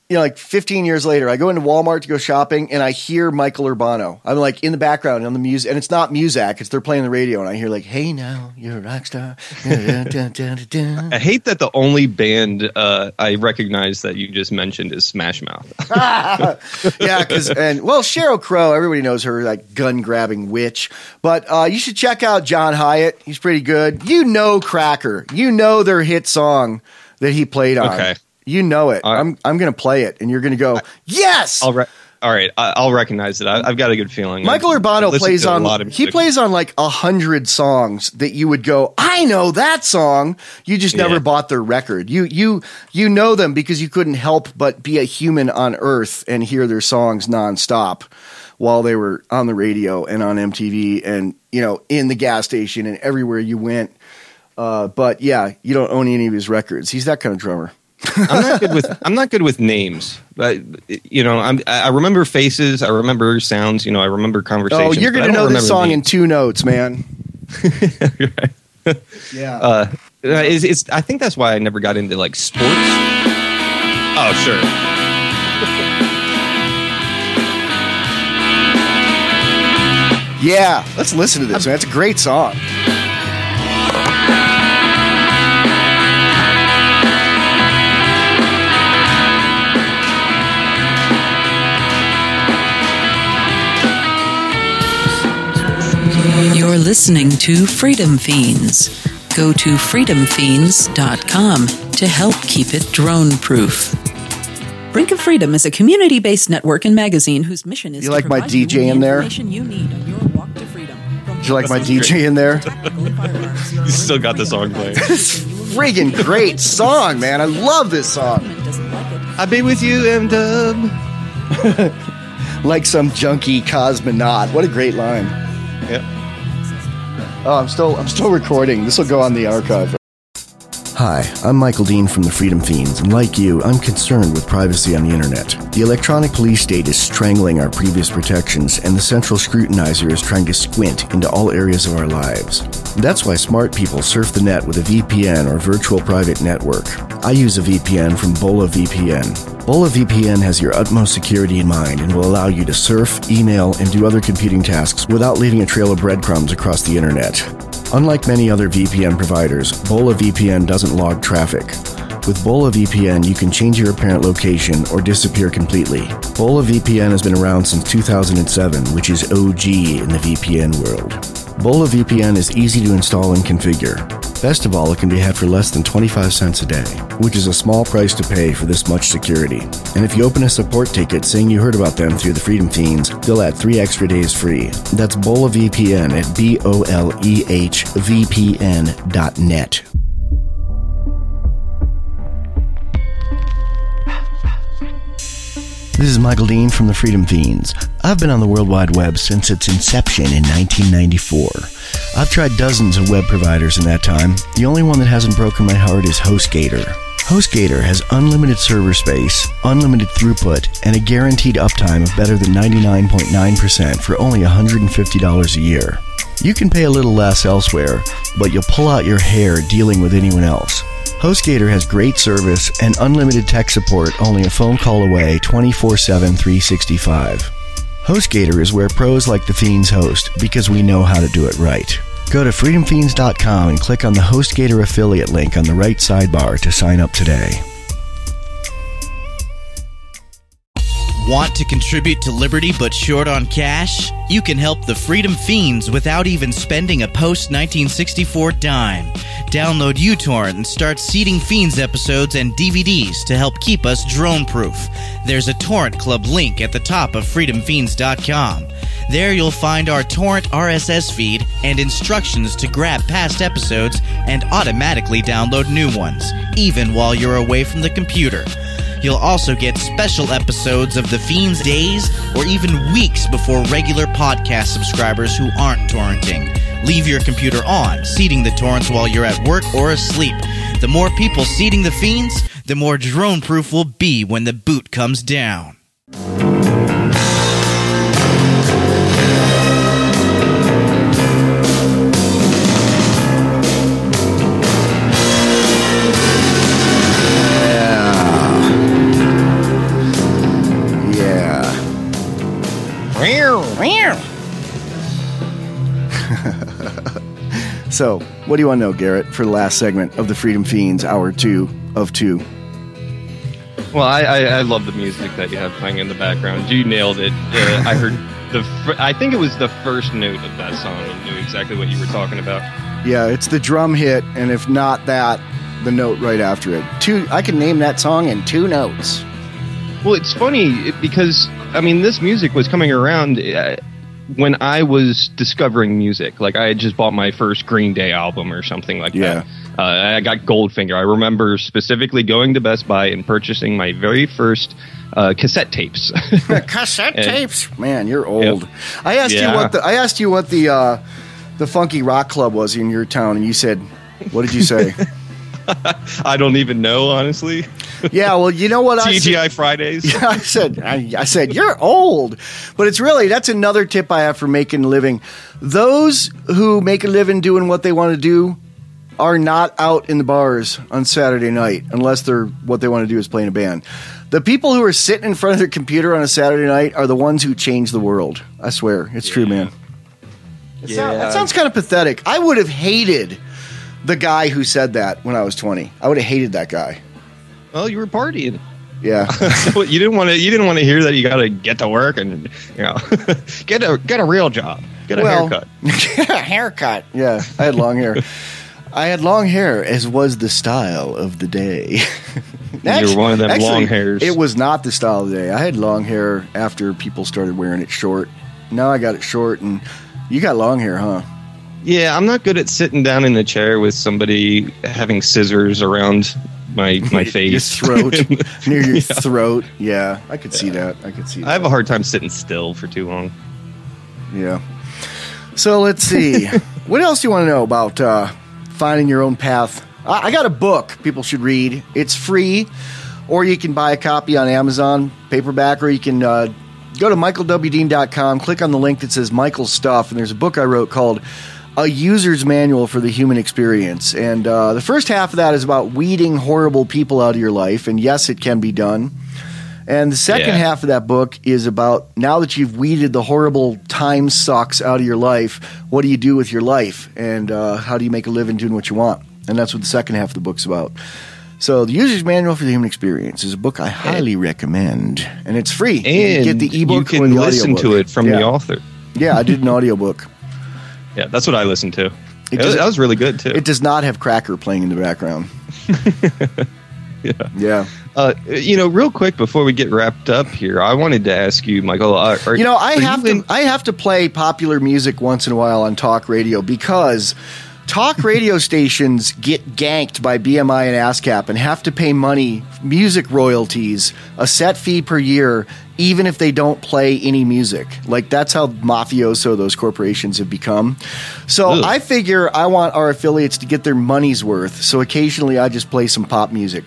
like 15 years later, I go into Walmart to go shopping and I hear Michael Urbano. I'm like in the background on the music, and it's not Muzak, it's they're playing the radio, and I hear like, "Hey now, you're a rock star." I hate that the only band I recognize that you just mentioned is Smash Mouth. Yeah, Sheryl Crow, everybody knows her, like gun grabbing witch. But you should check out John Hyatt. He's pretty good. You know Cracker. You know their hit song that he played on. Okay. You know it. I'm going to play it, and you're going to go, yes! All right. I'll recognize it. I've got a good feeling. Michael Urbano plays on, he plays on like 100 songs that you would go, I know that song. You just never bought their record. You know them because you couldn't help but be a human on Earth and hear their songs nonstop while they were on the radio and on MTV and, in the gas station and everywhere you went. But yeah, you don't own any of his records. He's that kind of drummer. I'm not good with names, but I remember faces, I remember sounds, I remember conversations. Oh, you're going to know this song in 2 notes, man. Right. Yeah. I think that's why I never got into like sports. Oh, sure. Yeah, let's listen to this, man. It's a great song. You're listening to Freedom Fiends. Go to freedomfiends.com to help keep it drone-proof. Brink of Freedom is a community-based network and magazine whose mission is you to like my provide DJ you in there? information you need on your walk to freedom. Do you like my DJ in there? You still got the song playing. It's a friggin' great song, man. I love this song. I'll be with you, M-Dub. Like some junkie cosmonaut. What a great line. Yep. Oh, I'm still recording. This will go on the archive. Hi, I'm Michael Dean from the Freedom Fiends, and like you, I'm concerned with privacy on the internet. The electronic police state is strangling our previous protections, and the central scrutinizer is trying to squint into all areas of our lives. That's why smart people surf the net with a VPN or virtual private network. I use a VPN from Bola VPN. Bola VPN has your utmost security in mind and will allow you to surf, email, and do other computing tasks without leaving a trail of breadcrumbs across the internet. Unlike many other VPN providers, Bola VPN doesn't log traffic. With Bola VPN, you can change your apparent location or disappear completely. Bola VPN has been around since 2007, which is OG in the VPN world. Bola VPN is easy to install and configure. Best of all, it can be had for less than 25 cents a day, which is a small price to pay for this much security. And if you open a support ticket saying you heard about them through the Freedom Fiends, they'll add 3 extra days free. That's Bola VPN at BOLEHVPN.net. This is Michael Dean from the Freedom Fiends. I've been on the World Wide Web since its inception in 1994. I've tried dozens of web providers in that time. The only one that hasn't broken my heart is HostGator. HostGator has unlimited server space, unlimited throughput, and a guaranteed uptime of better than 99.9% for only $150 a year. You can pay a little less elsewhere, but you'll pull out your hair dealing with anyone else. HostGator has great service and unlimited tech support only a phone call away 24/7, 365. HostGator is where pros like the Fiends host because we know how to do it right. Go to freedomfiends.com and click on the HostGator affiliate link on the right sidebar to sign up today. Want to contribute to Liberty but short on cash? You can help the Freedom Fiends without even spending a post-1964 dime. Download uTorrent and start seeding Fiends episodes and DVDs to help keep us drone-proof. There's a Torrent Club link at the top of freedomfiends.com. There you'll find our torrent RSS feed and instructions to grab past episodes and automatically download new ones, even while you're away from the computer. You'll also get special episodes of The Fiends days or even weeks before regular podcast subscribers who aren't torrenting. Leave your computer on, seeding the torrents while you're at work or asleep. The more people seeding The Fiends, the more drone-proof we'll be when the boot comes down. So, what do you want to know, Garrett, for the last segment of the Freedom Fiends, hour 2 of 2? Well, I love the music that you have playing in the background. You nailed it. I heard I think it was the first note of that song and knew exactly what you were talking about. Yeah, it's the drum hit, and if not that, the note right after it. I can name that song in 2 notes. Well, it's funny because, I mean, this music was coming around when I was discovering music. Like, I had just bought my first Green Day album or something like that. I got Goldfinger. I remember specifically going to Best Buy and purchasing my very first cassette tapes. Cassette tapes? Man, you're old. Yep. I asked you what the funky rock club was in your town, and you said, what did you say? I don't even know, honestly. Yeah, well, you know what I said? TGI Fridays. Yeah, I said, you're old. But it's really, that's another tip I have for making a living. Those who make a living doing what they want to do are not out in the bars on Saturday night, unless what they want to do is play in a band. The people who are sitting in front of their computer on a Saturday night are the ones who change the world. I swear. It's true, man. That sounds kind of pathetic. I would have hated the guy who said that when I was 20. I would have hated that guy. Well, you were partying. Yeah. So you didn't want to hear that you got to get to work and, get a real job. Get a haircut. Get a haircut. Yeah, I had long hair. I had long hair, as was the style of the day. You were one of them long hairs. It was not the style of the day. I had long hair after people started wearing it short. Now I got it short, and you got long hair, huh? Yeah, I'm not good at sitting down in a chair with somebody having scissors around my face. Your throat. Near your throat. Yeah, I could see that. I have a hard time sitting still for too long. Yeah. So let's see. What else do you want to know about finding your own path? I got a book people should read. It's free, or you can buy a copy on Amazon, paperback, or you can go to michaelwdean.com, click on the link that says Michael's Stuff, and there's a book I wrote called A User's Manual for the Human Experience. And the first half of that is about weeding horrible people out of your life, and yes, it can be done. And the second half of that book is about, now that you've weeded the horrible time sucks out of your life, what do you do with your life? And how do you make a living doing what you want? And that's what the second half of the book's about. So, The User's Manual for the Human Experience is a book I highly recommend. And it's free. And you can get the ebook you or can the listen audiobook. to it from the author. Yeah, I did an audiobook. Yeah, that's what I listened to. That was really good, too. It does not have Cracker playing in the background. Yeah. Real quick before we get wrapped up here, I wanted to ask you, Michael. I have to play popular music once in a while on talk radio because talk radio stations get ganked by BMI and ASCAP and have to pay money, music royalties, a set fee per year, even if they don't play any music. Like, that's how mafioso those corporations have become. So I figure I want our affiliates to get their money's worth. So occasionally I just play some pop music.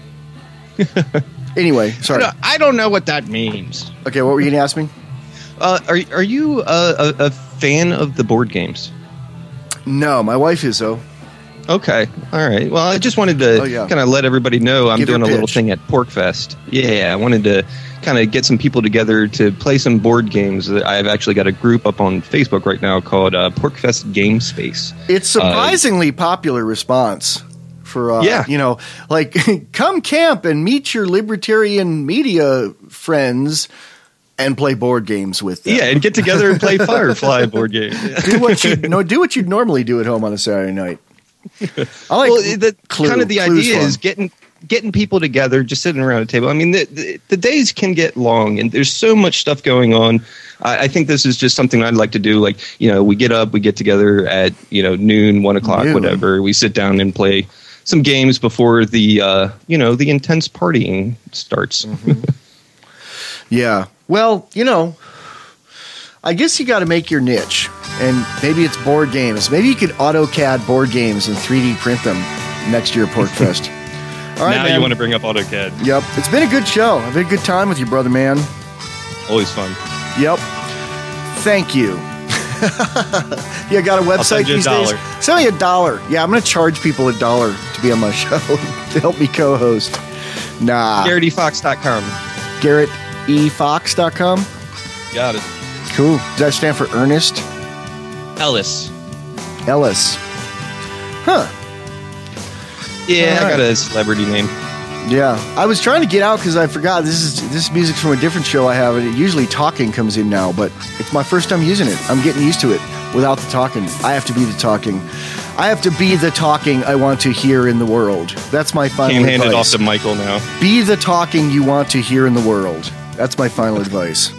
Anyway, sorry. I don't know what that means. Okay, what were you going to ask me? Are you a fan of the board games? No, my wife is, though. Okay, all right. Well, I just wanted to kind of let everybody know I'm doing a little thing at PorkFest. Yeah, I wanted to kind of get some people together to play some board games. I've actually got a group up on Facebook right now called PorkFest Game Space. It's surprisingly popular response. For, come camp and meet your libertarian media friends and play board games with them. Yeah, and get together and play Firefly board games. Yeah. Do what you'd normally do at home on a Saturday night. I like the idea is getting people together, just sitting around a table. I mean, the days can get long, and there's so much stuff going on. I think this is just something I'd like to do. Like, we get up, we get together at noon, 1 o'clock, whatever. We sit down and play some games before the the intense partying starts. Mm-hmm. Yeah. Well, I guess you got to make your niche, and maybe it's board games. Maybe you could AutoCAD board games and 3D print them next year at PorkFest. All right, now man. You want to bring up AutoCAD. Yep. It's been a good show. I've had a good time with you, brother, man. Always fun. Yep. Thank you. You got a website these days? Send me $1. Yeah, I'm going to charge people $1 to be on my show to help me co-host. Nah. GarrettEFox.com. GarrettEFox.com? Got it. Cool. Does that stand for Ernest? Ellis. Huh. Yeah, All I got right. a celebrity name. Yeah, I was trying to get out because I forgot this music's from a different show I have. And usually talking comes in now, but it's my first time using it. I'm getting used to it without the talking. I have to be the talking. I have to be the talking I want to hear in the world. That's my final Can't advice. hand it off to Michael now. Be the talking you want to hear in the world. That's my final advice.